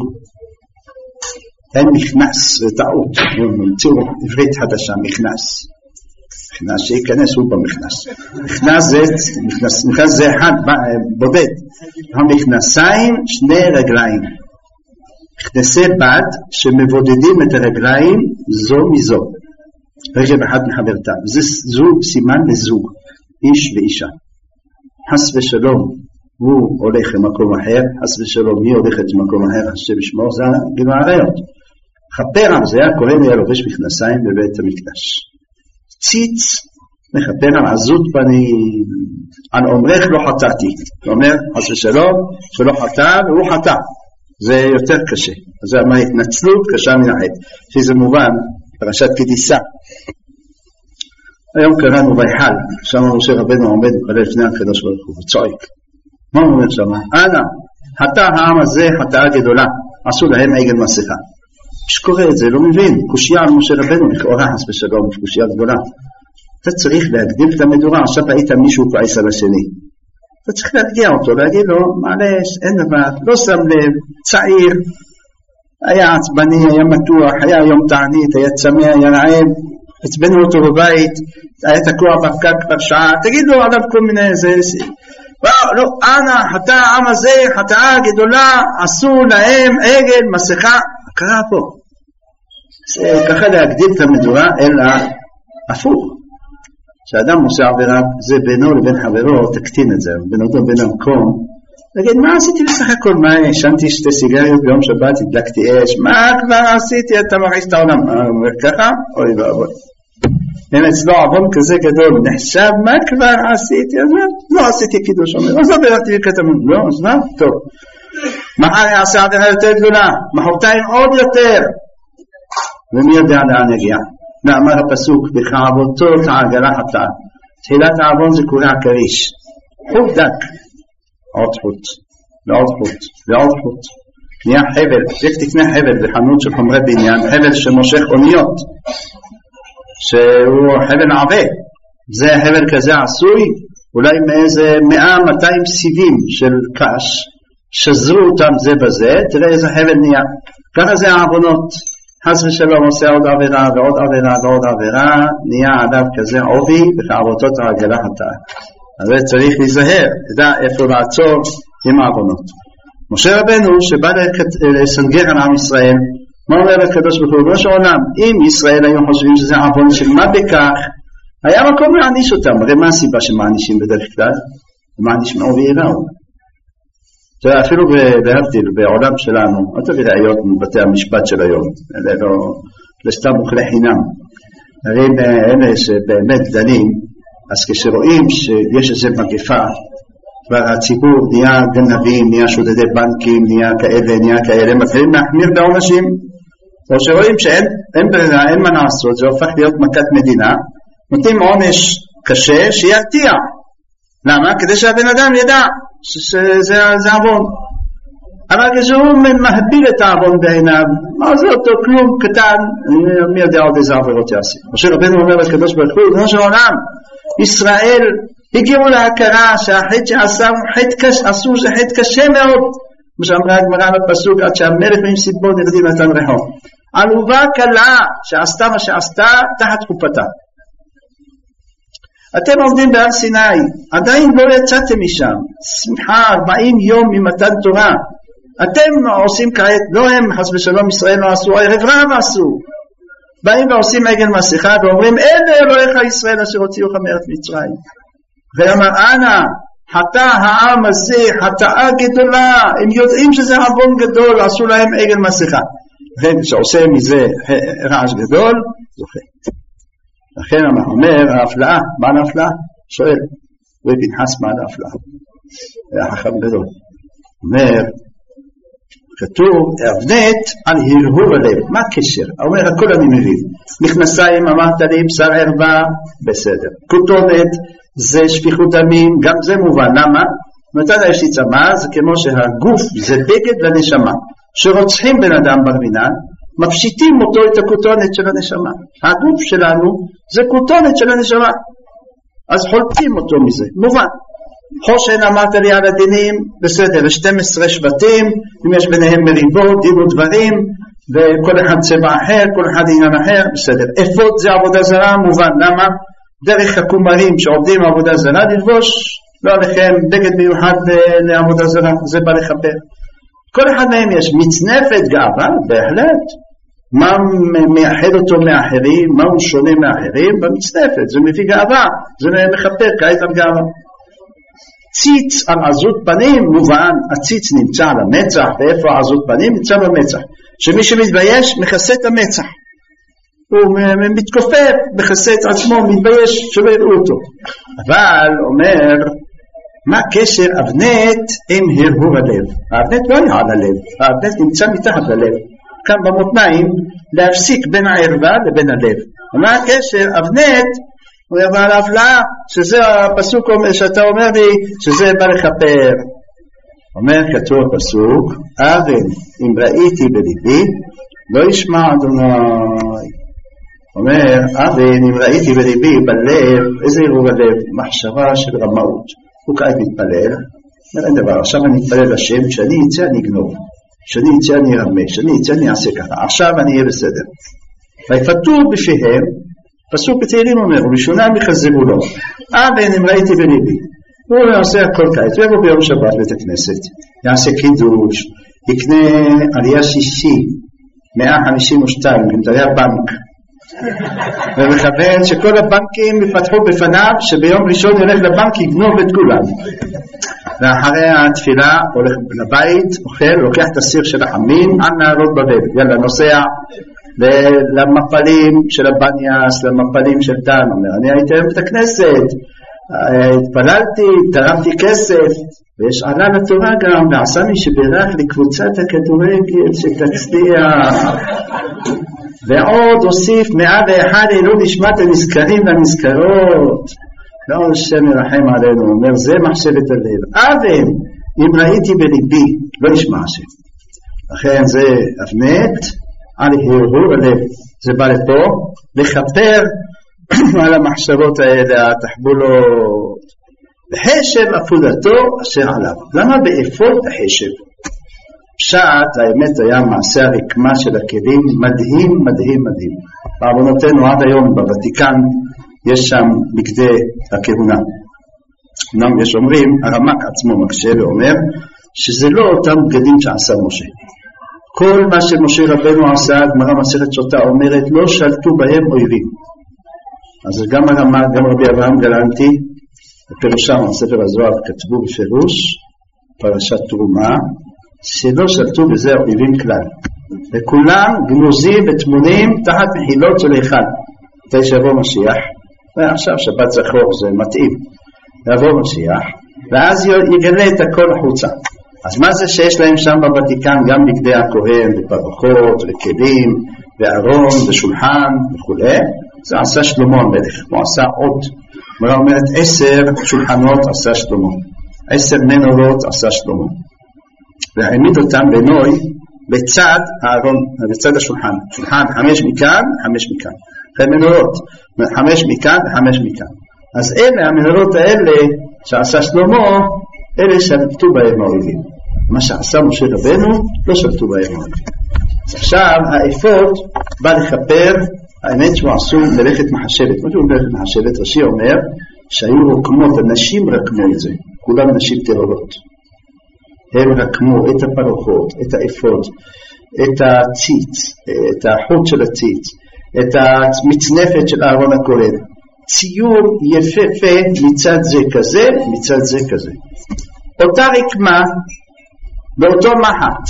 אין מכנס, זה טעות, המציאו עברית חדשה, מכנס. מכנס שייכנס הוא במכנס. מכנס זה אחד בודד. המכנסיים שני רגליים. מכנסי בד שמבודדים את הרגליים זו מזו. רגל אחד מחברתה. זה סימן לזוג. איש ואישה. חס ושלום הוא הולך למקום אחר, חס ושלום היא הולכת למקום אחר, השם ישמור, זה גילוי עריות. מכפר על זה, הכהן היה לובש מכנסיים בבית המקדש. ציץ מכפר על עזות פנים, על אומרך לא חטאתי. הוא אומר, חס ושלום, שלא חטא והוא חטא. זה יותר קשה. אז זה מה התנצלות קשה מן החטא. שזה מובן, פרשת קדיסה. היום קראנו ויחל, שם משה רבנו עומד וחלל לפני הקדוש ברוך הוא, וצועק. מה הוא אומר שם? אנא, חטא העם הזה חטאה גדולה, עשו להם עגל מסכה. שקורא את זה, לא מבין, קושיה על משה רבנו, לכאורה חס ושלום, קושיה גדולה. אתה צריך להקדים את המדורה, עכשיו היית מישהו כועס על השני. אתה צריך להרגיע אותו, להגיד לו, מעלש, אין דבר, לא שם לב, צעיר, היה עצבני, היה מתוח, היה יום תענית, היה צמא, היה רעב, הצבנו אותו בבית, היה תקוע בפקק כבר שעה, תגיד לו עליו כל מיני זה, לא, אנא, חטא העם הזה, חטאה גדולה, עשו להם עגל, מסכה, קרה פה. זה ככה להקדים את המדורה, אלא הפוך. כשאדם עושה עבירה, זה בינו לבין חברו, תקטין את זה, בינו לבין המקום, להגיד, מה עשיתי בסך הכל? מה, ישנתי שתי סיגריות ביום שבת, הדלקתי אש, מה כבר עשיתי? אתה מרגיש את העולם. אומר ככה, אוי ואבוי. אם אצלו עוון כזה גדול, נחשב, מה כבר עשיתי? אז לא עשיתי קידוש, אומר, אז לא בלכתי לקטמון, לא, אז מה? טוב. מחר יעשה עבירה יותר גדולה, מחרתיים עוד יותר. ומי יודע לאן יגיע? נאמר הפסוק, בחעבותו העגלה חטאה. תחילת העוון זה קורע כריש. חוט דק. עוד חוט, ועוד חוט, ועוד חוט. נהיה חבל, איך תקנה חבל בחנות של חומרי בניין, חבל שמושך אוניות, שהוא חבל עבה. זה חבל כזה עשוי, אולי מאיזה 100-200 סיבים של קש, שזרו אותם זה בזה, תראה איזה חבל נהיה. ככה זה העוונות. חס ושלום עושה עוד עבירה ועוד עבירה ועוד עבירה, נהיה עליו כזה עובי, בחעבותות העגלה חטאה. אז צריך להיזהר, ידע איפה לעצור עם העוונות. משה רבנו שבא לסנגר על עם ישראל, מה אומר לקדוש ברוך הוא? ראש העולם, אם ישראל היו חושבים שזה עוון של מה בכך, היה מקום להעניש אותם. הרי מה הסיבה שמענישים בדרך כלל? מעניש מעובי יראו. אפילו להבדיל בעולם שלנו, לא תביא ראיות מבתי המשפט של היום, אלה לא סתם מוכלי חינם. הרי אלה שבאמת דנים, אז כשרואים שיש איזו מגפה, והציבור נהיה גנבים, נהיה שודדי בנקים, נהיה כאלה, מתחילים להחמיר בעונשים, או שרואים שאין ברירה, אין מה לעשות, זה הופך להיות מכת מדינה, נותנים עונש קשה שירתיע. למה? כדי שהבן אדם ידע שזה עוון. אבל כשהוא מהביל את העוון בעיניו, מה זה אותו כלום קטן, מי יודע עוד איזה עבירות יעשי. משה רבנו אומר לקדוש ברוך הוא, ראש העולם, ישראל הגיעו להכרה שהחטא שעשו עשו זה חטא קשה מאוד, כמו שאמרה הגמרא בפסוק, עד שהמלך ממסיבו נרדים נתן ריחו. עלובה קלה שעשתה מה שעשתה תחת חופתה. אתם עובדים בהר סיני, עדיין לא יצאתם משם, שמחה 40 יום ממתן תורה, אתם עושים כעת, לא הם חס ושלום ישראל לא עשו, ערב רב עשו, באים ועושים עגל מסכה ואומרים אלה אלוהיך ישראל אשר הוציאוך מארץ מצרים. ואמר אנא חטא העם הזה חטאה גדולה, הם יודעים שזה עוון גדול, עשו להם עגל מסכה, לכן שעושה מזה רעש גדול זוכה. לכן אומר ההפלאה, מה ההפלאה? שואל ופנחס מה ההפלאה? היה חכם גדול, אומר כתוב אבנת על הרהור הלב. מה הקשר? אומר הכל אני מבין. מכנסיים אמרת לי בשר ערווה, בסדר. כותונת זה שפיכות דמים, גם זה מובן. למה? מצד יש לי צמא, זה כמו שהגוף זה בגד לנשמה, שרוצחים בן אדם ברמינן, מפשיטים אותו את הכותונת של הנשמה. הגוף שלנו זה כותונת של הנשמה, אז חולקים אותו מזה, מובן. חושן אמרת לי על הדינים, בסדר, 12 שבטים, אם יש ביניהם מריבות, דין ודברים, וכל אחד צבע אחר, כל אחד עניין אחר, בסדר. אפוד זה עבודה זרה, מובן. למה? דרך הכומרים שעובדים עבודה זרה, ללבוש לא עליכם בגד מיוחד לעבודה זרה, זה בא לכפר. כל אחד מהם יש מצנפת גאווה, בהחלט. מה מייחד אותו מאחרים, מה הוא שונה מאחרים? במצנפת, זה מביא גאווה, זה מכפר כעת על גאווה. ציץ על עזות פנים, מובן, הציץ נמצא על המצח, ואיפה עזות פנים? נמצא במצח. שמי שמתבייש, מכסה את המצח. הוא מתכופף, מכסה את עצמו, מתבייש, שלא יראו אותו. אבל, אומר, מה קשר אבנת עם הרהור הלב? האבנת לא היה על הלב, האבנת נמצא מתחת ללב. כאן במותניים, להפסיק בין הערווה לבין הלב. ומה הקשר? אבנת, הוא יבוא על ההפלאה, שזה הפסוק שאתה אומר לי, שזה בא לכפר. אומר כתוב הפסוק, אבן, אם ראיתי בליבי, לא ישמע אדוני. אומר, אבן, אם ראיתי בליבי, בלב, איזה ערעור הלב? מחשבה של רמאות. הוא כעת מתפלל, אין דבר, עכשיו אני מתפלל לשם, כשאני יצא אני אגנוב, כשאני יצא אני ארמה, כשאני יצא אני אעשה ככה, עכשיו אני אהיה בסדר. ויפתו בפיהם, פסוק בתהילים אומר, ובשונם יחזרו לו, אבן אם ראיתי בליבי, הוא יעשה הכל כעת, ויבוא ביום שבת בית הכנסת, יעשה קידוש, יקנה עלייה שישי, 152, גמדרי הבנק, ומכוון שכל הבנקים יפתחו בפניו, שביום ראשון ילך לבנק יגנוב את כולם. ואחרי התפילה הולך לבית, אוכל, לוקח את הסיר של החמין על נהרות בבל, יאללה נוסע למפלים של הבניאס, למפלים של דן. אומר, אני הייתי היום בית הכנסת, התפללתי, תרמתי כסף, ויש עלה לתורה גם, ועשה מי שברך לקבוצת הכדורגל שתצליח, ועוד הוסיף 101 אלו נשמת הנזכרים לנזכרות. לא השם ירחם עלינו, אומר זה מחשבת הלב. אבן אם ראיתי בליבי, לא נשמע השם. לכן זה אבנת על הרהור הלב, זה בא לפה לכפר על המחשבות האלה, התחבולות. בחשב אפודתו אשר עליו. למה באפוד החשב? פשט, האמת היה מעשה הרקמה של הכלים מדהים, מדהים, מדהים. בעוונותינו עד היום בוותיקן יש שם בגדי הכהונה. אמנם יש אומרים, הרמ"ק עצמו מקשה ואומר, שזה לא אותם בגדים שעשה משה. כל מה שמשה רבנו עשה, הגמרא מסכת שוטה אומרת, לא שלטו בהם אויבים. אז גם הרמ"ק, גם רבי אברהם גלנטי, בפירושם על ספר הזוהר כתבו בפירוש, פרשת תרומה, שלא שלטו בזה אויבים כלל. וכולם גנוזים ותמונים תחת מחילות של היכל. מתי שיבוא משיח, ועכשיו שבת זכור זה מתאים, יבוא משיח, ואז יגלה את הכל החוצה. אז מה זה שיש להם שם בוותיקן גם בגדי הכהן ופרחות וכלים וארון ושולחן וכו'? זה עשה שלמה המלך, הוא עשה עוד, מראה אומרת 10 שולחנות עשה שלמה, 10 מנורות עשה שלמה, והעמיד אותם בנוי בצד הארון, בצד השולחן, שולחן 5 מכאן, 5 מכאן, 5 מנורות, 5 מכאן ו5 מכאן. אז אלה המנורות האלה שעשה שלמה, אלה שלטו בהם האויבים. מה שעשה משה רבנו לא שלטו בהם האויבים. אז עכשיו האפוד בא לכפר, האמת שהוא עשו מלאכת מחשבת. מה שהוא מלאכת מחשבת? רש"י אומר שהיו רקמות, הנשים רקמו את זה, כולם נשים טהורות. הם רקמו את הפרוחות, את האפוד, את הציץ, את החוט של הציץ, את המצנפת של אהרון הכהן. ציור יפהפה מצד זה כזה, מצד זה כזה. אותה רקמה באותו מחט.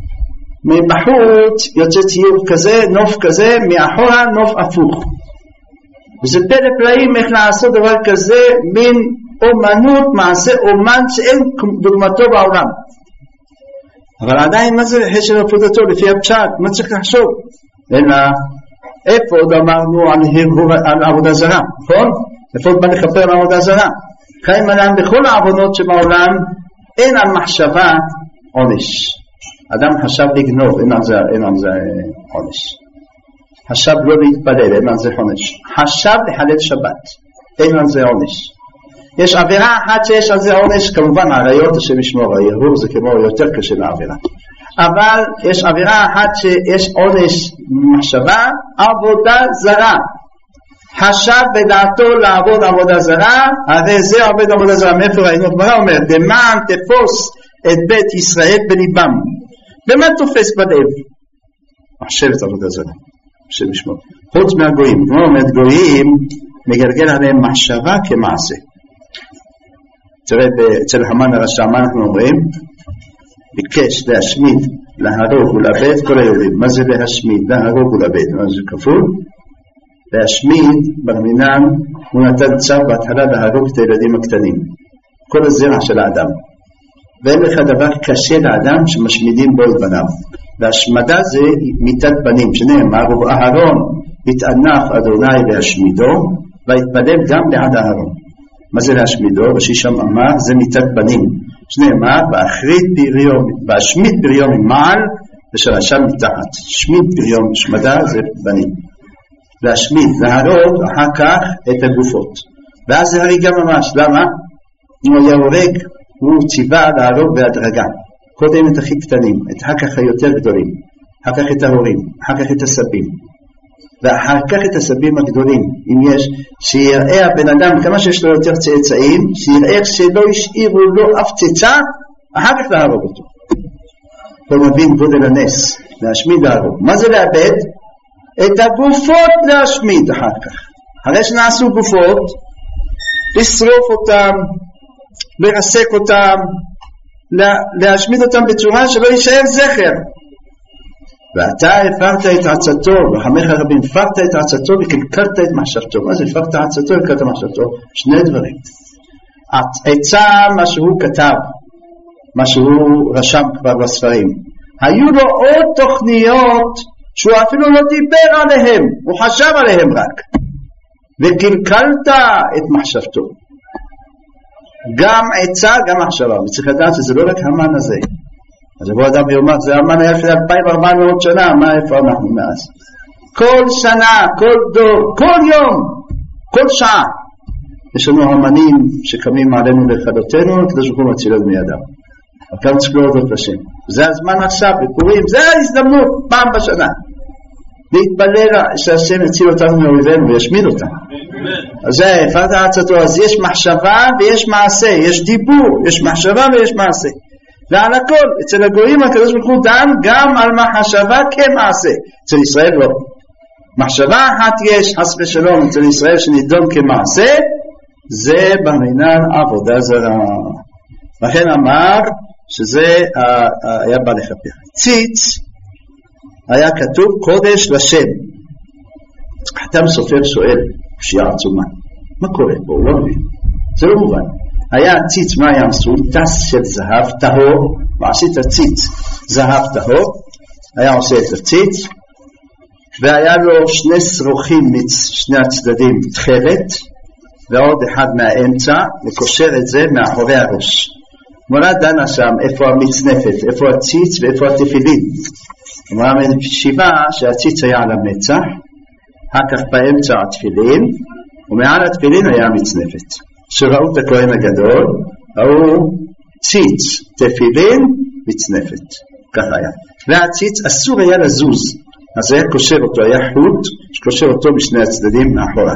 מבחוץ יוצא ציור כזה, נוף כזה, מאחורה נוף הפוך. וזה פלא פלאים איך לעשות דבר כזה, מין אומנות, מעשה אומן שאין דוגמתו בעולם. אבל עדיין מה זה חשב אפודתו לפי הפשט? מה צריך לחשוב? אלא איפה עוד אמרנו על עבודה זרה, נכון? איפה עוד בא לכפר על עבודה זרה? חיים עליהם בכל העבודות שבעולם אין על מחשבה עונש. אדם חשב לגנוב, אין על זה עונש. חשב לא להתפלל, אין על זה עונש. חשב לחלל שבת, אין על זה עונש. יש עבירה אחת שיש על זה עונש, כמובן העריות השם ישמור, הערעור זה כמו יותר קשה לעבירה. אבל יש עבירה אחת שיש עונש מחשבה, עבודה זרה. חשב בדעתו לעבוד עבודה זרה, הרי זה עובד עבודה זרה. מאיפה ראינו? הגמרא אומר, דמען תפוס את בית ישראל בליבם. במה תופס בלב? מחשבת עבודה זרה. השם ישמור. חוץ מהגויים. כמו אומרת, גויים מגלגל עליהם מחשבה כמעשה. תראה, אצל המן הרשע, מה אנחנו אומרים? ביקש להשמיד, להרוג ולאבד כל היהודים. מה זה להשמיד? להרוג ולאבד. מה זה כפול? להשמיד ברמינן, הוא נתן צו בהתחלה להרוג את הילדים הקטנים. כל הזרע של האדם. ואין לך דבר קשה לאדם שמשמידים בו את בניו. והשמדה זה מיתת בנים, שנאמר, ובאהרון התענף אדוני להשמידו, והתפלל גם לעד אהרון. מה זה להשמידו? ושישם אמר, זה מיתת בנים. שנאמר, בהשמיד פריו ממעל, ושרשם מתחת. שמid פריו משמדה זה בנים. להשמיד, להרוג אחר כך את הגופות. ואז זה הריגה ממש. למה? אם הוא היה הורג, הוא ציווה להרוג בהדרגה. קודם את הכי קטנים, את אחר כך היותר גדולים, אחר כך את ההורים, אחר כך את הסבים, ואחר כך את הסבים הגדולים. אם יש, שיראה הבן אדם כמה שיש לו יותר צאצאים, שיראה שלא השאירו לו אף צאצא, אחר כך להרוג אותו. פה מבין גודל הנס, להשמיד להרוג. מה זה לאבד? את הגופות להשמיד אחר כך. הרי שנעשו גופות, לשרוף אותם, לרסק אותם, להשמיד אותם בצורה שלא יישאר זכר. ואתה הפרת את עצתו, וחמך הרבים, הפרת את עצתו וקלקלת את מחשבתו. מה זה הפרת עצתו וקלקלת מחשבתו? שני דברים. עצה מה שהוא כתב, מה שהוא רשם כבר בספרים, היו לו עוד תוכניות שהוא אפילו לא דיבר עליהם, הוא חשב עליהם רק, וקלקלת את מחשבתו. גם עצה, גם מחשבה. וצריך לדעת שזה לא רק המן הזה. אז בוא אדם ויאמר, זה המן היה לפני 2400 שנה, מה איפה אנחנו מאז? כל שנה, כל דור, כל יום, כל שעה, יש לנו המנים שקמים עלינו לכלותנו, כדי שכו מצילנו מידם. אבל צריך להודות לשם. זה הזמן עכשיו, בפורים, זה ההזדמנות, פעם בשנה. להתפלל שהשם יציל אותנו מאויבינו וישמיד אותנו. אז זה הפרת עצתו. אז יש מחשבה ויש מעשה, יש דיבור, יש מחשבה ויש מעשה. ועל הכל, אצל הגויים הקדוש ברוך הוא דן גם על מחשבה כמעשה. אצל ישראל לא. מחשבה אחת יש, חס ושלום, אצל ישראל שנידון כמעשה, זה במינן עבודה זרה. לכן אמר שזה היה בא לכפר. ציץ היה כתוב קודש לשם. חתם סופר שואל, פשיעה עצומה, מה קורה פה? הוא לא מבין, זה לא מובן. היה ציץ, מה היה עשו? טס של זהב טהור, ועשית ציץ זהב טהור, היה עושה את הציץ, והיה לו שני שרוכים משני הצדדים תחלת, ועוד אחד מהאמצע, וקושר את זה מאחורי הראש. מורה דנה שם איפה המצנפת, איפה הציץ ואיפה התפילין. אמרה משיבה שהציץ היה על המצח, אחר כך באמצע התפילין, ומעל התפילין היה המצנפת. שראו את הכהן הגדול, ראו ציץ, תפילין, מצנפת. כך היה. והציץ אסור היה לזוז, אז היה קושר אותו, היה חוט שקושר אותו בשני הצדדים מאחורה.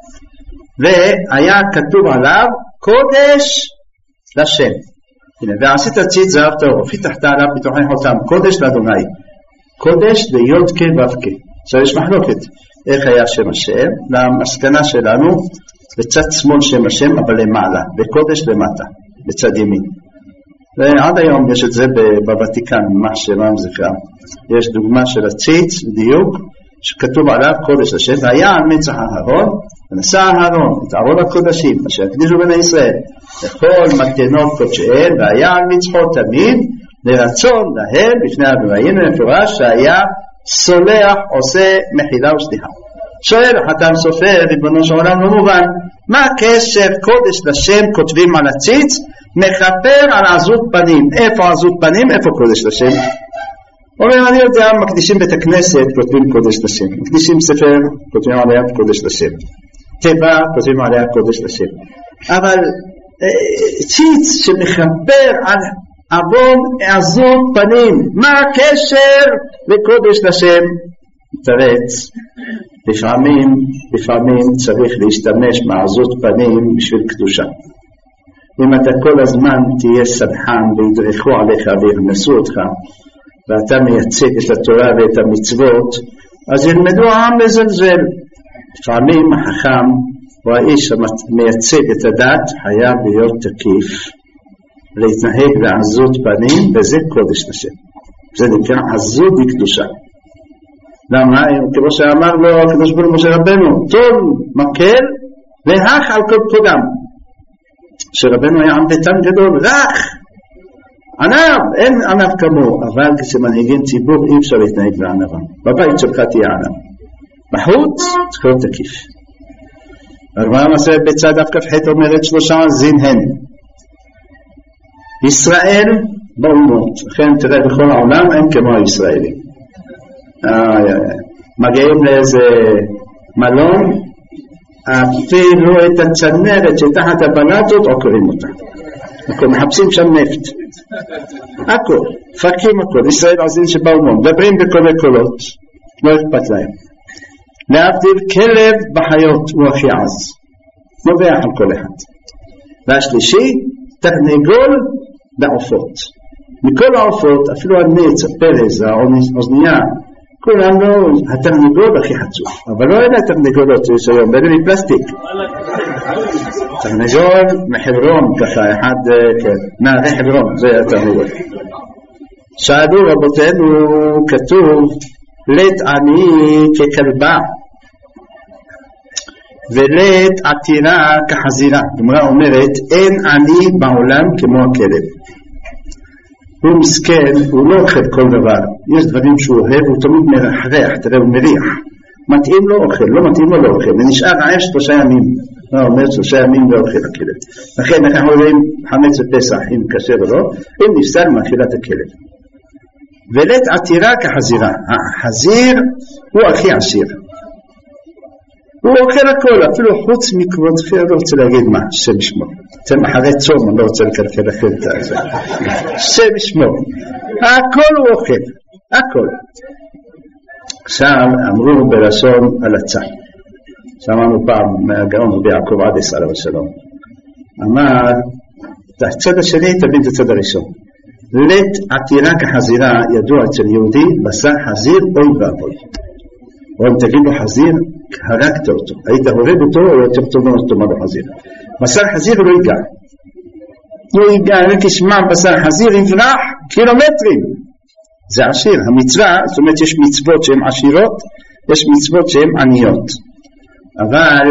והיה כתוב עליו קודש לשם. הנה, ועשית ציץ זהב טהור, פיתחת עליו בתוכי חותם, קודש לאדוני. קודש ליודקה ובקה. עכשיו יש מחלוקת איך היה שם השם. למסקנה שלנו בצד שמאל שם השם אבל למעלה, בקודש למטה, בצד ימין. ועד היום יש את זה בוותיקן, ממש שלם זכר. יש דוגמה של הציץ דיוק שכתוב עליו קודש לשם. והיה על מצח אהרון, ונשא אהרון את ארון הקודשים אשר הקדישו בני ישראל לכל מתנות קודשיהם, והיה על מצחו תמיד לרצון להם לפני אדוני. הנה מפורש שהיה סולח, עושה מחילה ושליחה. שואל חתם סופר, ריבונו של עולם, לא מובן, מה הקשר קודש לשם כותבים על הציץ? מכפר על עזות פנים. איפה עזות פנים? איפה קודש לשם? אומר, אני יודע, מקדישים בית הכנסת, כותבים קודש לשם. מקדישים ספר, כותבים עליה קודש לשם. טבע, כותבים עליה קודש לשם. אבל ציץ שמכפר על עוון עזות פנים, מה הקשר לקודש לשם? תרץ, לפעמים צריך להשתמש מעזות פנים בשביל קדושה. אם אתה כל הזמן תהיה סדחן וידרכו עליך וירנסו אותך, ואתה מייצג את התורה ואת המצוות, אז ילמדו העם לזלזל. לפעמים החכם או האיש המייצג את הדת חייב להיות תקיף, להתנהג בעזות פנים, וזה קודש לשם. זה נקרא עזות בקדושה. למה? כמו שאמר לו הקדוש ברוך הוא משה רבנו, טול מקל והך על כל פגם. שרבנו היה עמדתן גדול, רך, ענב, אין ענב כמוהו, אבל כשמנהיגים ציבור אי אפשר להתנהג בענבה. בבית שלך תהיה ענב, בחוץ צריך להיות תקיף. הגמרא מסכת בצד דף כ"ח אומרת 3 זין הן. ישראל באומות, לכן תראה בכל העולם אין כמו הישראלים. מגיעים לאיזה מלון, אפילו את הצנרת שתחת הבלטות עוקרים אותה. מחפשים שם נפט, הכל, פקים הכל. ישראל עזין שבאומות, מדברים בקולי קולות, לא אכפת להם. להבדיל כלב בחיות הוא הכי עז, נובח על כל אחד. והשלישי, תרנגול בעופות. מכל העופות, אפילו הנץ, הפרז, האוזנייה, כולם לא, התרנגול הכי חצוף. אבל לא אלה התרנגולות שיש היום, באלה מפלסטיק. תרנגול מחברון, ככה, אחד, נערי חברון, זה התרנגול. שאלו רבותינו, כתוב, לית עני ככלבה, ולית עתירה כחזירה. גמרא אומרת, אין עני בעולם כמו הכלב. הוא מסכן, הוא לא אוכל כל דבר. יש דברים שהוא אוהב, הוא תמיד מרחרח, תראה, הוא מריח. מתאים לו אוכל, לא מתאים לו לא אוכל. ונשאר עייף 3 ימים. הוא אומר 3 ימים לא אוכל הכלב. לכן אנחנו רואים חמץ בפסח, אם קשה ולא, אם נפסל מאכילת הכלב. ולית עתירה כחזירה. החזיר הוא הכי עשיר. הוא אוכל הכל, אפילו חוץ מכבודכם, לא רוצה להגיד מה, שם שמו. אתם אחרי צום, אני לא רוצה לקלקל לכם את זה. שם שמו. הכל הוא אוכל, הכל. עכשיו אמרו בלשון הלצה. שמענו פעם מהגאון רבי יעקב עדס עליו השלום. אמר, את הצד השני תבין את הצד הראשון. לית עתירה כחזירה ידוע אצל יהודי, בשר חזיר אוי ואבוי. או אם תגיד לו חזיר, הרגת אותו. היית הורג אותו או יותר טוב אותו מה לו חזיר. בשר חזיר לא ייגע. לא ייגע, רק ישמע בשר חזיר יברח קילומטרים. זה עשיר. המצווה, זאת אומרת יש מצוות שהן עשירות, יש מצוות שהן עניות. אבל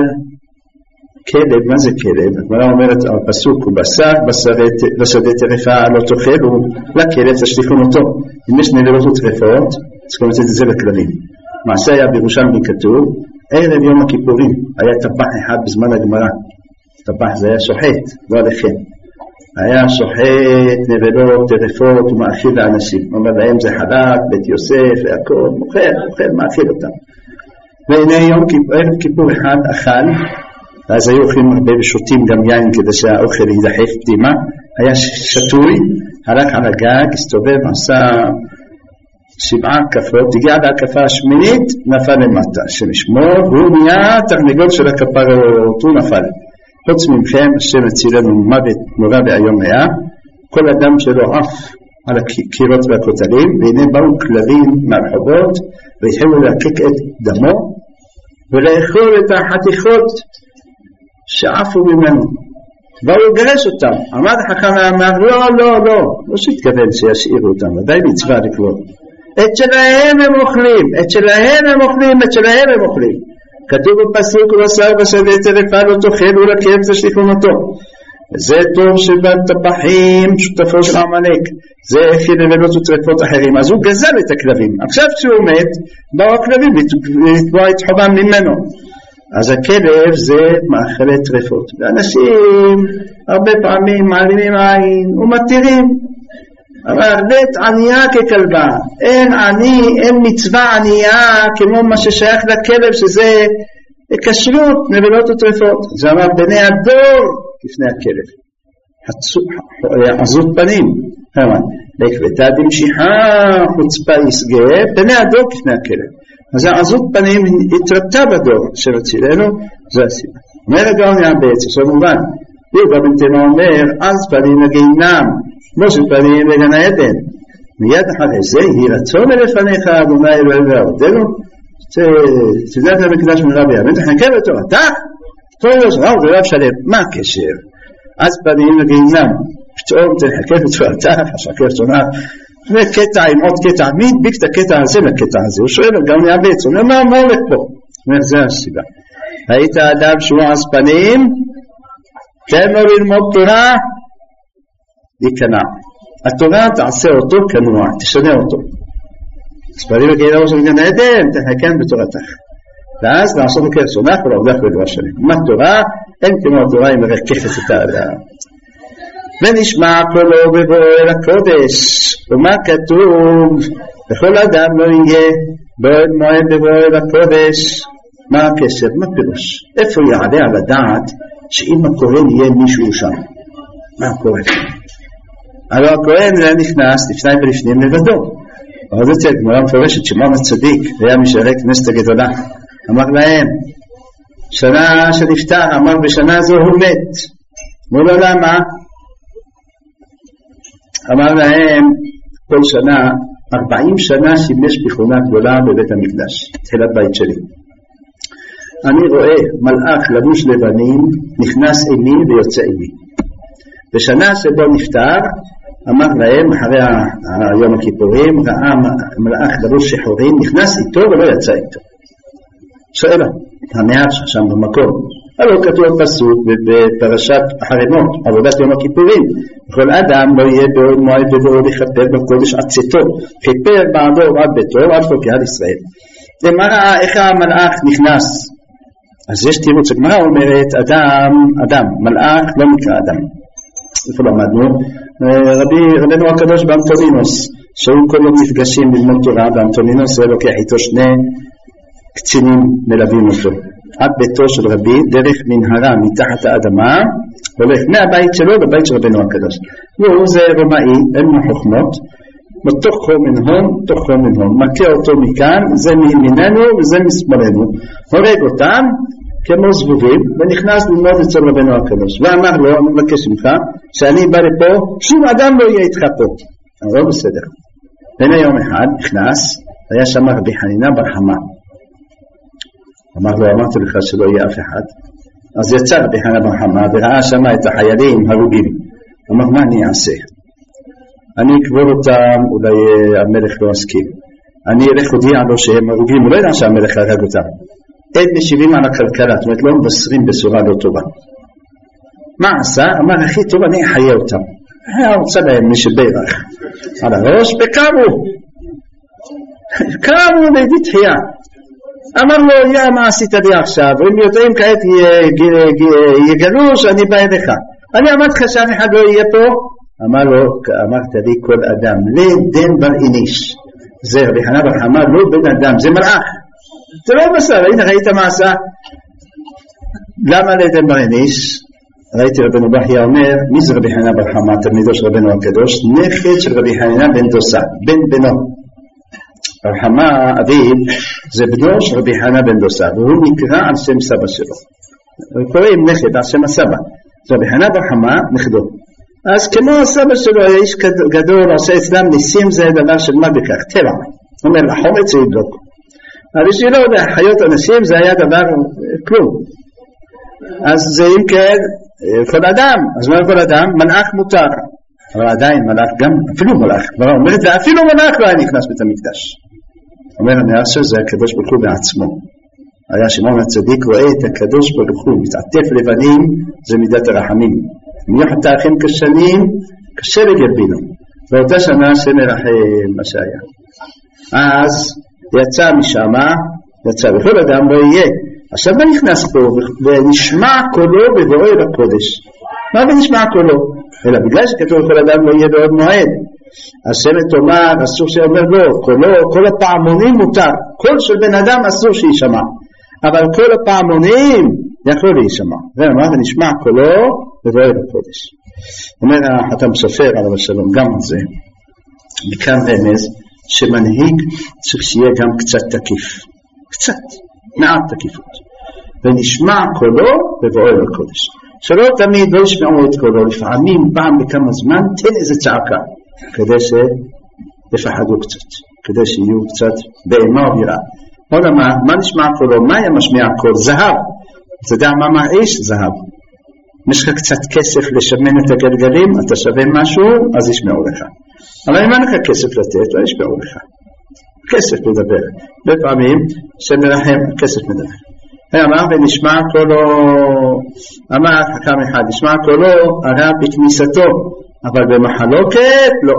כלב, מה זה כלב? הגמרא אומרת, הפסוק הוא בשר, בשדה טרפה לא תאכלו, לכלב תשליכון אותו. אם יש נבלות וטרפות, צריכים לתת את זה לכלבים. מעשה היה בירושלמי כתוב, ערב יום הכיפורים, היה טבח אחד בזמן הגמרא. טבח זה היה שוחט, לא עליכם. היה שוחט נבלות, טרפות ומאכיל לאנשים. הוא אומר להם זה חלק, בית יוסף והכל, מוכר, מאכיל אותם. והנה ערב כיפור אחד אכל, ואז היו אוכלים הרבה ושותים גם יין כדי שהאוכל יידחף פנימה, היה שטוי, הלך על הגג, הסתובב, עשה 7 הקפות, הגיע עד ההקפה השמינית, נפל למטה, שמשמור, והוא נהיה תרנגול של הכפרות, הוא נפל. חוץ ממכם, השם הצילנו מוות נורא והיום היה, כל אדם שלו עף על הקירות והכותלים, והנה באו כלבים מהרחובות, והתחילו להקק את דמו, ולאכול את החתיכות שעפו ממנו. באו לגרש אותם. עמד החכם ואמר, לא שהתכוון שישאירו אותם, ודאי מצווה לקרוא. את שלהם הם אוכלים, כתוב בפסוק, ובשר בשדה טרפה לא תאכל ולכלב תשליכון אותו. זה טוב שבטבחים שותפו של עמלק, זה הכי נבלות וטרפות אחרים, אז הוא גזל את הכלבים. עכשיו כשהוא מת, באו הכלבים לתבוע את חובם ממנו. אז הכלב זה מאכלי טרפות, ואנשים הרבה פעמים מעלימים עין ומתירים. אבל בית ענייה ככלבה, אין מצווה ענייה כמו מה ששייך לכלב, שזה כשרות נבלות וטרפות. זה אמר בני הדור לפני הכלב, עזות פנים, להקבטה דמשיחה חוצפה יסגה, בני הדור לפני הכלב. אז עזות פנים התרבתה בדור אשר אצילנו, זו הסיבה. אומר הגאון יעבץ, עכשיו מובן, יהודה בן תימא אומר, אז פנים לגיהינם, כמו שפנים לגן העדן. מיד אחרי זה, יהי רצון לפניך, אדוני אלוהינו ועבדנו, תדעת למקדש מרבי אמן, תחכה בתורתך, תורש רב ורב שלם, מה הקשר? אז פנים לגיהינם, פתאום תחכה בתורתך, השקר תונח, וקטע עם עוד קטע, מי הדביק את הקטע הזה לקטע הזה? הוא שואל, גם יעבץ, הוא אומר, מה הולך פה? אומר, זה הסיבה. היית אדם שהוא אז פנים, כן לא ללמוד תורה, ייכנע. התורה תעשה אותו כנוע, תשנה אותו. אז פנים לגיהינם של גן עדן, תחכה בתורתך. ואז לעשות לו כרצונך ולעובדך בדבר שלם. מה תורה? אין כמו התורה היא מרככת את האדם. ונשמע קולו בבואו אל הקודש, ומה כתוב? וכל אדם לא יהיה באוהל מועד בבואו אל הקודש. מה הקשר? מה פירוש? איפה יעלה על הדעת שאם הכהן יהיה מישהו שם? מה קורה? הלוא הכהן היה נכנס לפני ולפנים לבדו. אבל זאת הגמרא מפורשת, שמעון הצדיק היה משערי כנסת הגדולה, אמר להם, שנה שנפטר, אמר בשנה זו הוא מת. אמרו לו למה? אמר להם, כל שנה 40 שנה שימש בכהונה גדולה בבית המקדש, תחילת בית שלי. אני רואה מלאך לבוש לבנים נכנס עימי ויוצא עימי. בשנה שבו נפטר, אמר להם אחרי היום הכיפורים, ראה מלאך לבוש שחורים, נכנס איתו ולא יצא איתו. שאלה, המעט שם במקום. הלא כתוב פסוק בפרשת החרמות, עבודת יום הכיפורים, וכל אדם לא יהיה באוהל מועד בבואו לכפר בקודש עד צאתו, כפר בעדו עד ביתו עד כל קהל ישראל. ומראה איך המלאך נכנס. אז יש תירוץ, הגמרא אומרת אדם, מלאך לא נקרא אדם. איפה למדנו? רבנו הקדוש באנטונינוס, שהוא כל יום נפגשים ללמוד תורה, באנטונינוס זה לוקח איתו 2 קצינים מלווים אותו. עד ביתו של רבי, דרך מנהרה מתחת האדמה, הולך מהבית שלו לבית של רבנו הקדוש. והוא זה רומאי, אין לו חוכמות, מתוך חומן הון, מכה אותו מכאן, זה מימיננו וזה משמאלנו, הורג אותם כמו זבובים, ונכנס ללמוד אצל רבנו הקדוש. ואמר לו, אני מבקש ממך, שאני בא לפה, שום אדם לא יהיה איתך פה. אבל לא בסדר. בין היום אחד נכנס, היה שם רבי חנינה בר חמא. אמר לו, אמרתי לך שלא יהיה אף אחד. אז יצא רבי חנינה בר חמא, וראה שם את החיילים הרוגים. אמר, מה אני אעשה? אני אקבור אותם, אולי המלך לא הסכים. אני אלך הודיע לו שהם הרוגים, הוא לא יודע שהמלך הרג אותם. אין משיבים על הכלכלה, זאת אומרת לא מבשרים בשורה לא טובה. מה עשה? אמר, הכי טוב, אני אחיה אותם. היה רוצה להם משברך על הראש, וקמו לידי תחייה. אמר לו, יא, מה עשית לי עכשיו? אם יודעים כעת יגלו שאני בא אליך. אני אמרתי לך שאף אחד לא יהיה פה. אמר לו, אמרת לי כל אדם, לדן בר איניש. זה רבי חנא בר חמא, לא בן אדם, זה מלאך. זה לא בסדר, הנה ראית מה עשה? למה לדן בר איניש? ראיתי רבנו בחיה אומר, מי זה רבי חנא בר חמא, תלמידו של רבנו הקדוש? נכד של רבי חנא בן דוסה, בן בנו. בר חמא אביו זה בנו של רבי חנא בן דוסה, והוא נקרא על שם סבא שלו. קוראים נכד על שם הסבא. זה רבי חנא בר חמא נכדו. אז כמו הסבא שלו היה איש גדול, עושה אצלם ניסים, זה דבר של מה בכך, טבע. הוא אומר, לחומץ הוא יבדוק. אבל בשבילו לחיות אנשים זה היה דבר כלום. אז זה אם כן, כל אדם, אז מה כל אדם? מלאך מותר. אבל עדיין מלאך גם, אפילו מלאך. אומרת, ואפילו מלאך לא היה נכנס בית המקדש. אומר הנעשה, זה הקדוש ברוך הוא בעצמו. היה שמעון הצדיק רואה את הקדוש ברוך הוא, מתעטף לבנים, זה מידת הרחמים. מיוחד האחים כשנים, קשה לגבינו. באותה שנה שנרחם מה שהיה. אז יצא משם, וכל אדם לא יהיה. עכשיו מה נכנס פה? ונשמע קולו בבואו אל הקודש. מה ונשמע קולו? אלא בגלל שכתוב כל אדם לא יהיה בעוד מועד. השמת אומר, אסור שאומר לו, קולו, כל הפעמונים מותר. קול של בן אדם אסור שישמע. אבל כל הפעמונים יכול להישמע. ואמר, ונשמע קולו בבואו אל הקודש. אומר החתם סופר, אבל שלום, גם על זה. מכאן רמז, שמנהיג צריך שיהיה גם קצת תקיף. קצת, מעט תקיפות. ונשמע קולו בבואו לקודש. שלא תמיד לא ישמעו את קולו, לפעמים פעם בכמה זמן תן איזה צעקה, כדי שיפחדו קצת, כדי שיהיו קצת באימה ויראה. עוד מה נשמע קולו? מה היה משמיע קול? זהב. אתה יודע מה מעיש? זהב. יש לך קצת כסף לשמן את הגלגלים, אתה שווה משהו, אז ישמעו לך. אבל אם אין לך כסף לתת, לא ישמעו לך. כסף מדבר. בפעמים שמרחם, כסף מדבר. אמר ונשמע קולו, אמר חכם אחד, נשמע קולו הרב בכניסתו, אבל במחלוקת לא.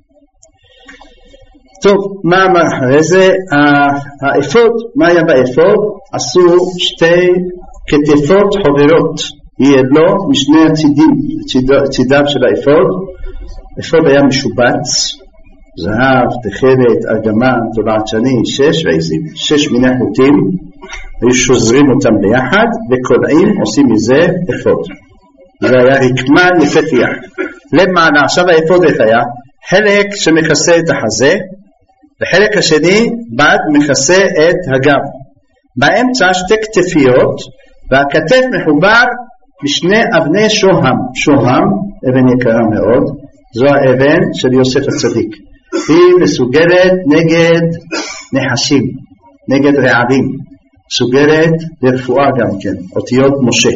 טוב, מה אמר אחרי זה? האפוד, מה היה באפוד? עשו שתי כתפות חוברות, יהיה לו משני צידיו של האפוד. האפוד היה משובץ, זהב, תכלת, ארגמן, תולעת שני, 6 ועזים, 6 מיני חוטים, היו שוזרים אותם ביחד וקולעים, עושים מזה אפוד. זה היה רקמה יפהפייה. למעלה, עכשיו האפוד איך היה? חלק שמכסה את החזה, וחלק השני בד מכסה את הגב. באמצע שתי כתפיות, והכתף מחובר בשני אבני שוהם. שוהם, אבן יקרה מאוד, זו האבן של יוסף הצדיק. היא מסוגלת נגד נחשים, נגד רעבים, מסוגלת לרפואה גם כן, אותיות משה.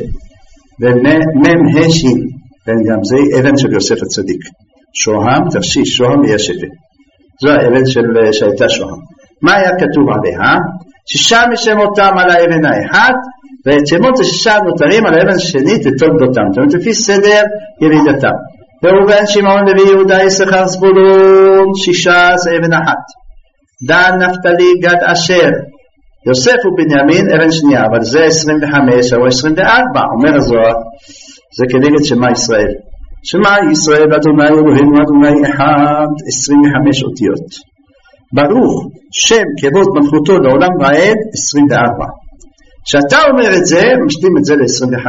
וממהשים, גם זה אבן של יוסף הצדיק. שוהם, תרשיש, שוהם ישפה. זו האבן שהייתה שוהם. מה היה כתוב עליה? 6 משמותם על האבן האחד, ואת שמות 6 נותרים על האבן השנית ותולדותם. זאת אומרת, לפי סדר ירידתם. ראובן, שמעון, לוי, יהודה, יששכר, זבולון, 6 זה אבן אחת. דן, נפתלי, גד, אשר, יוסף ובנימין, אבן שנייה, אבל זה 25 או 24, אומר הזוהר, זה כנגד שמה ישראל. שמה ישראל, אדוני אלוהינו, אדוני אחד, 25 אותיות. ברוך, שם, כבוד, מלכותו לעולם ועד, 24. כשאתה אומר את זה, משלים את זה ל-25.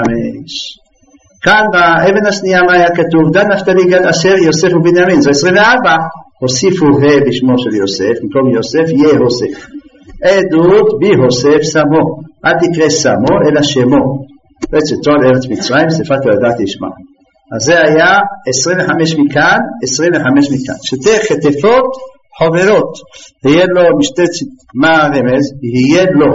כאן באבן השנייה מה היה כתוב? דן, נפתלי, גד, אשר, יוסף ובנימין, זה 24. הוסיפו ה' בשמו של יוסף, במקום יוסף יהיה הוסף. עדות בהוסף שמו, אל תקרא שמו אלא שמו. בעצם תול ארץ מצרים, שפת ילדת ישמע. אז זה היה 25 מכאן, 25 מכאן. שתי כתפות חוברות, יהיה לו משתי מה הרמז? יהיה לו,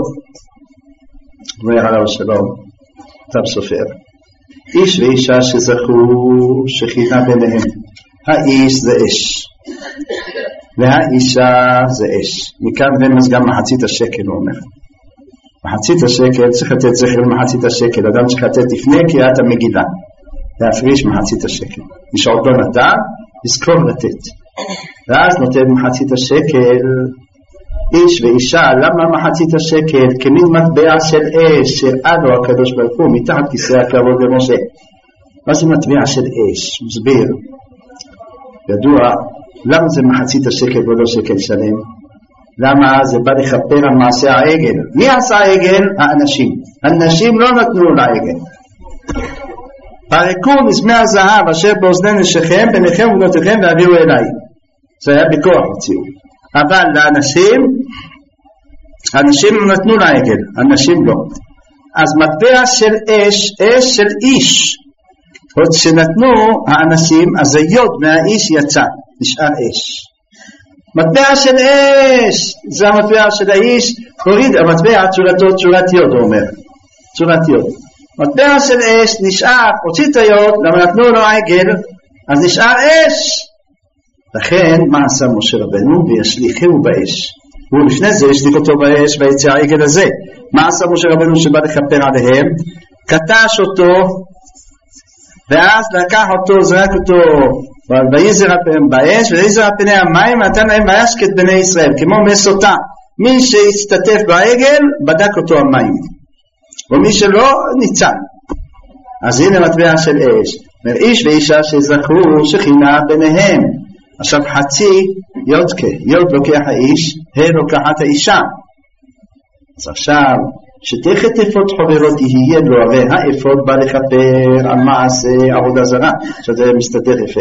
אומר עליו השלום, תב סופר, איש ואישה שזכו שכינה ביניהם. האיש זה אש והאישה זה אש. מכאן רמז גם מחצית השקל, הוא אומר. מחצית השקל צריך לתת זכר למחצית השקל. אדם צריך לתת לפני קריאת המגילה, להפריש מחצית השקל. מי שעוד לא נתן, לזכור לתת, ואז נותן מחצית השקל. איש ואישה, למה מחצית השקל? כמין מטבע של אש שהראה לו הקדוש ברוך הוא מתחת כיסא הכבוד למשה. מה זה מטבע של אש? מסביר. ידוע למה זה מחצית השקל ולא שקל שלם? למה זה בא לכפר על מעשה העגל? מי עשה העגל? האנשים. הנשים לא נתנו לעגל. פרקו מזמי הזהב אשר באוזני נשיכם, בניכם ובנותיכם והביאו אליי. זה היה בכוח הציעו. אבל לאנשים, האנשים נתנו לעגל, הנשים לא. אז מטבע של אש, אש של איש, עוד שנתנו האנשים, אז היוד מהאיש יצא, נשאר אש. מטבע של אש, זה המטבע של האיש, הוריד המטבע צורתו צורת יוד, הוא אומר, צורת יוד. מטבע של אש נשאר, הוציא את היוד, למה נתנו לו עגל, אז נשאר אש. לכן מה עשה משה רבנו? וישליכהו באש. הוא לפני זה השליך אותו באש ויצא העגל הזה. מה עשה משה רבנו שבא לכפר עליהם? קטש אותו, ואז לקח אותו, זרק אותו, ויזר באש, ויזר על פני המים, ונתן להם וישקט בני ישראל, כמו מסוטה. מי שהסתתף בעגל, בדק אותו המים. ומי שלא, ניצל. אז הנה מטבע של אש. איש ואישה שזכו שכינה ביניהם. עכשיו חצי יודקה, יוד לוקח האיש, ה' לוקחת האישה. אז עכשיו שתי כתפות חברות יהיה לו, הרי האפוד בא לכפר על מעשה עבודה זרה, שזה מסתדר יפה.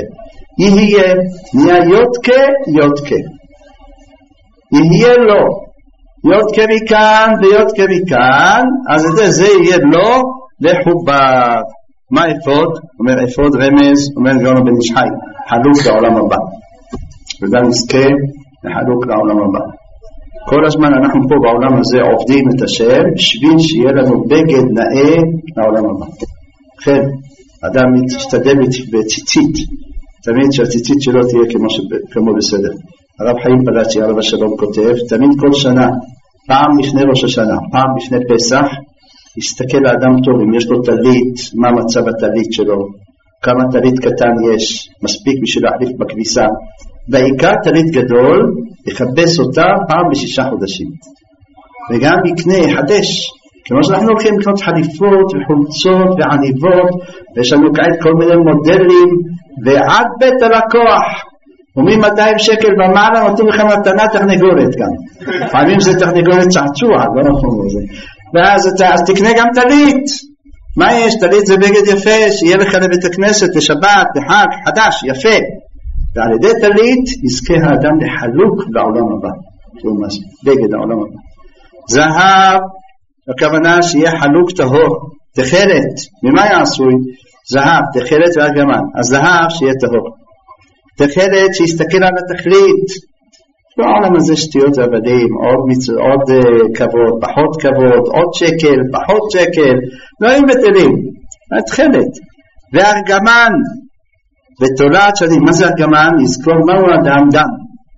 נהיה יודקה, יודקה. יהיה לו, יודקה מכאן ויודקה מכאן, אז זה יהיה לו לחובר. מה אפוד? אומר אפוד רמז, אומר גאון בן איש חי, חלוק לעולם הבא. וגם נזכה לחלוק לעולם הבא. כל הזמן אנחנו פה בעולם הזה עובדים את השם בשביל שיהיה לנו בגד נאה לעולם הבא. לכן אדם מתשתדל בציצית, תמיד שהציצית שלו תהיה כמו בסדר. הרב חיים פלאצ'י עליו השלום כותב, תמיד כל שנה, פעם לפני ראש השנה, פעם לפני פסח, יסתכל לאדם טוב אם יש לו טלית, מה מצב הטלית שלו, כמה טלית קטן יש, מספיק בשביל להחליף בכביסה, בעיקר טלית גדול, יחפש אותה פעם ב6 חודשים, וגם יקנה, יחדש, כמו שאנחנו הולכים לקנות חליפות וחולצות ועניבות, ויש לנו כעת כל מיני מודלים, ועד בית הלקוח, ומ200 שקל במעלה נותנים לך מתנה תרנגולת גם, פעמים זה תרנגולת צעצוע, לא נכון לזה, ואז תקנה גם טלית. מה יש? טלית זה בגד יפה, שיהיה לך לבית הכנסת, לשבת, לחג, חדש, יפה. ועל ידי טלית יזכה האדם לחלוק לעולם הבא, שהוא בגד העולם הבא. זהב, הכוונה שיהיה חלוק טהור, תחלת, ממה יעשוי? זהב, תחלת וארגמן, אז זהב שיהיה טהור. תחלת שיסתכל על התכלית, בעולם הזה שטויות ועבדים, עוד כבוד, פחות כבוד, עוד שקל, פחות שקל, לא היו בטלים, התחלת. וארגמן, ותולעת שנים, מה זה ארגמן? יזכור מהו אדם? דם.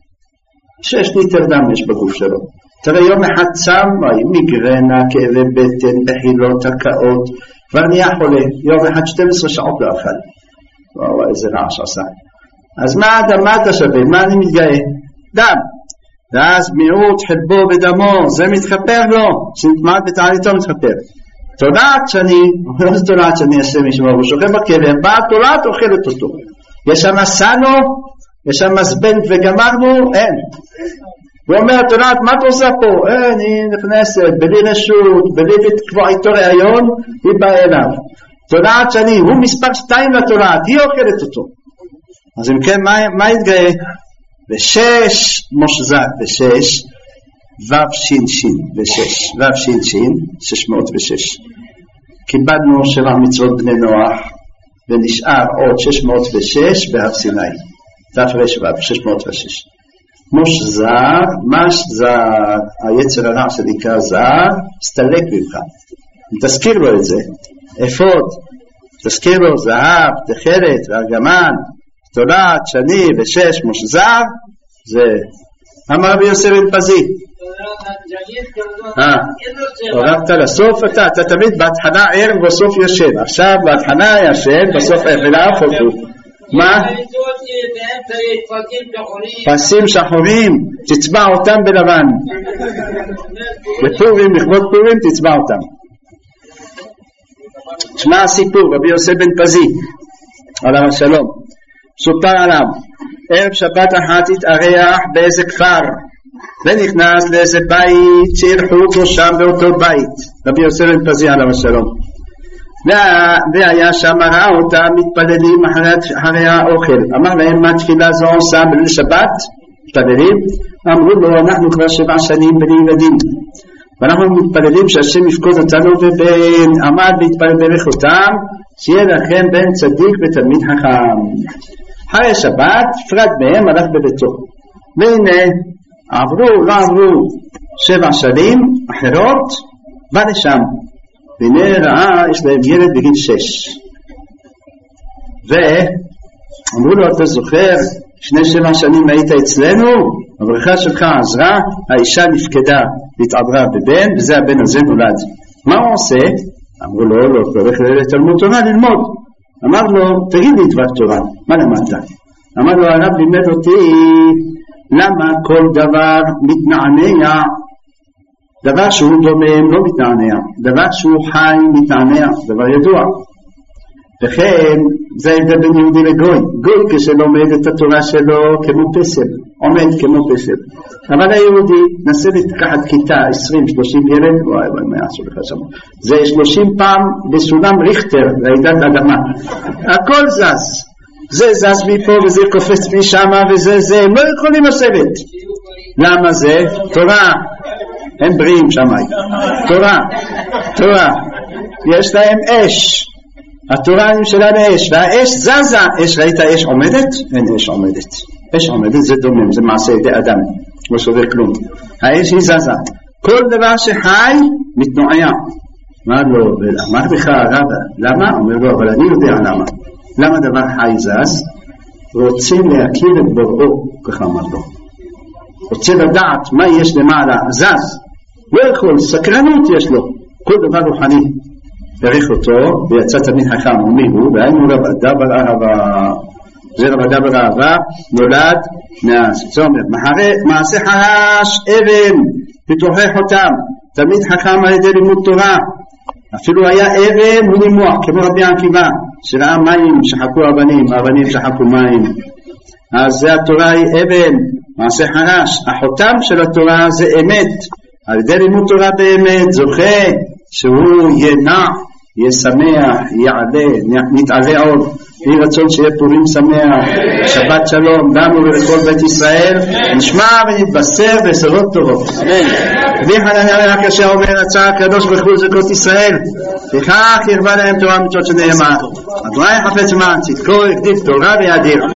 6 ליטר דם יש בגוף שלו. תראה, יום אחד צם, מיגרנה, כאבי בטן, בחילות, הקאות, כבר נהיה חולה, יום אחד 12 שעות לא אכל. וואו, איזה רעש עשה. אז מה אדם, מה אתה שווה? מה אני מתגאה? דם. ואז מיעוט חלבו בדמו, זה מתחפר לו, שנתמד בתעניתו מתחפר. תולעת שני, לא זה תולעת שני, השם ישמור, הוא שוכב בכלב, באה תולעת אוכלת אותו. יש שם סנו, יש שם מזבנט וגמרנו, אין. הוא אומר, תולעת, מה אתה עושה פה? היא נכנסת, בלי רשות, בלי לקבוע איתו רעיון, היא באה אליו. תולעת שני, הוא מספר 2 לתולעת, היא אוכלת אותו. אז אם כן, מה יתגאה? ושש מושזק, ושש וו שין, ושש וו שין, 606. קיבלנו 7 מצוות בני נוח, ונשאר עוד 606 בהר סיני, תפרש וו, 606. מושזק, משזק, היצר הרע שנקרא זק, סתלק ממך. תזכיר לו את זה, אפוד, תזכיר לו זהב, תחלת וארגמן, תולעת, שני ושש מושזר, זה אמר רבי יוסף בן פזי. הורדת לסוף, אתה תמיד בהתחלה ער ובסוף ישן, עכשיו בהתחלה ישן, בסוף ולאף אותו. מה? פסים שחורים, תצבע אותם בלבן. בפורים, לכבוד פורים, תצבע אותם. תשמע הסיפור, רבי יוסף בן פזי, עליו השלום. סופר עליו, ערב שבת אחת התארח באיזה כפר, ונכנס לאיזה בית, צילחו אותו שם באותו בית, רבי יוסף בן פזי עליו השלום. והיה שם ראה אותם מתפללים אחרי האוכל, אמר להם, מה תפילה זו עושה בליל שבת? מתפללים? אמרו לו, אנחנו כבר 7 שנים בלי ילדים, ואנחנו מתפללים שהשם יפקוד אותנו ובן עמד להתפלל ברך אותם, שיהיה לכם בן צדיק ותלמיד חכם. אחרי שבת פרד מהם, הלך בביתו, והנה לא עברו 7 שנים אחרות, בא לשם, והנה ראה יש להם ילד בגיל 6, ואמרו לו, אתה זוכר לפני 7 שנים היית אצלנו, הברכה שלך עזרה, האישה נפקדה והתעברה בבן, וזה הבן הזה נולד. מה הוא עושה? אמרו לו, לא, הולך לתלמוד תורה ללמוד. אמר לו, תגיד לי דבר תורה, מה למדת? אמר לו, הרב לימד אותי, למה כל דבר מתנענע? דבר שהוא דומם לא מתנענע, דבר שהוא חי מתנענע, דבר ידוע. וכן, זה ההבדל בין יהודי לגוי. גוי כשלומד את התורה שלו כמו פסל, עומד כמו פסל. אבל היהודי נסה לקחת כיתה 20-30 ילד, וואי, מה יעשו לך שם? זה 30 פעם בסולם ריכטר, רעידת אדמה. הכל זז. זה זז מפה וזה קופץ משם וזה, הם לא יכולים לשבת. למה זה? תורה. הם בריאים שמיים. תורה. יש להם אש. התורה נמשלה לאש, והאש זזה. ראית אש עומדת? אין אש עומדת. אש עומדת זה דומם, זה מעשה ידי אדם, לא שווה כלום. האש היא זזה. כל דבר שחי מתנועע. אמר לו, אמר לך הרב, למה? אומר לו, אבל אני יודע למה. למה דבר חי זז? רוצים להכיר את בוראו, ככה אמר לו. רוצה לדעת מה יש למעלה, זז. לא יכול, סקרנות יש לו. כל דבר רוחני. עריך אותו, ויצא תמיד חכם, ומי הוא? והיינו רב אדה בר אהבה. זה רב אדה בר אהבה, נולד נאז. זאת אומרת, מעשה חרש, אבן, פיתוחי חותם. תמיד חכם על ידי לימוד תורה. אפילו היה אבן ונימוח, כמו רבי עקיבא, שראה מים שחקו אבנים שחקו מים. אז זה התורה היא אבן, מעשה חרש. החותם של התורה זה אמת. על ידי לימוד תורה באמת זוכה שהוא ינע, יהיה שמח, יעלה, נתעלה עוד. יהי רצון שיהיה פורים שמח, שבת שלום לנו ולכל בית ישראל, נשמע ונתבשר בשורות טובות. רבי חנניה בן עקשיא אומר, רצה הקדוש ברוך הוא זכות ישראל, לפיכך ירבה להם תורה ומצוות שנאמר, אדוני חפץ למען צדקו, הקדיש תורה ויאדיר.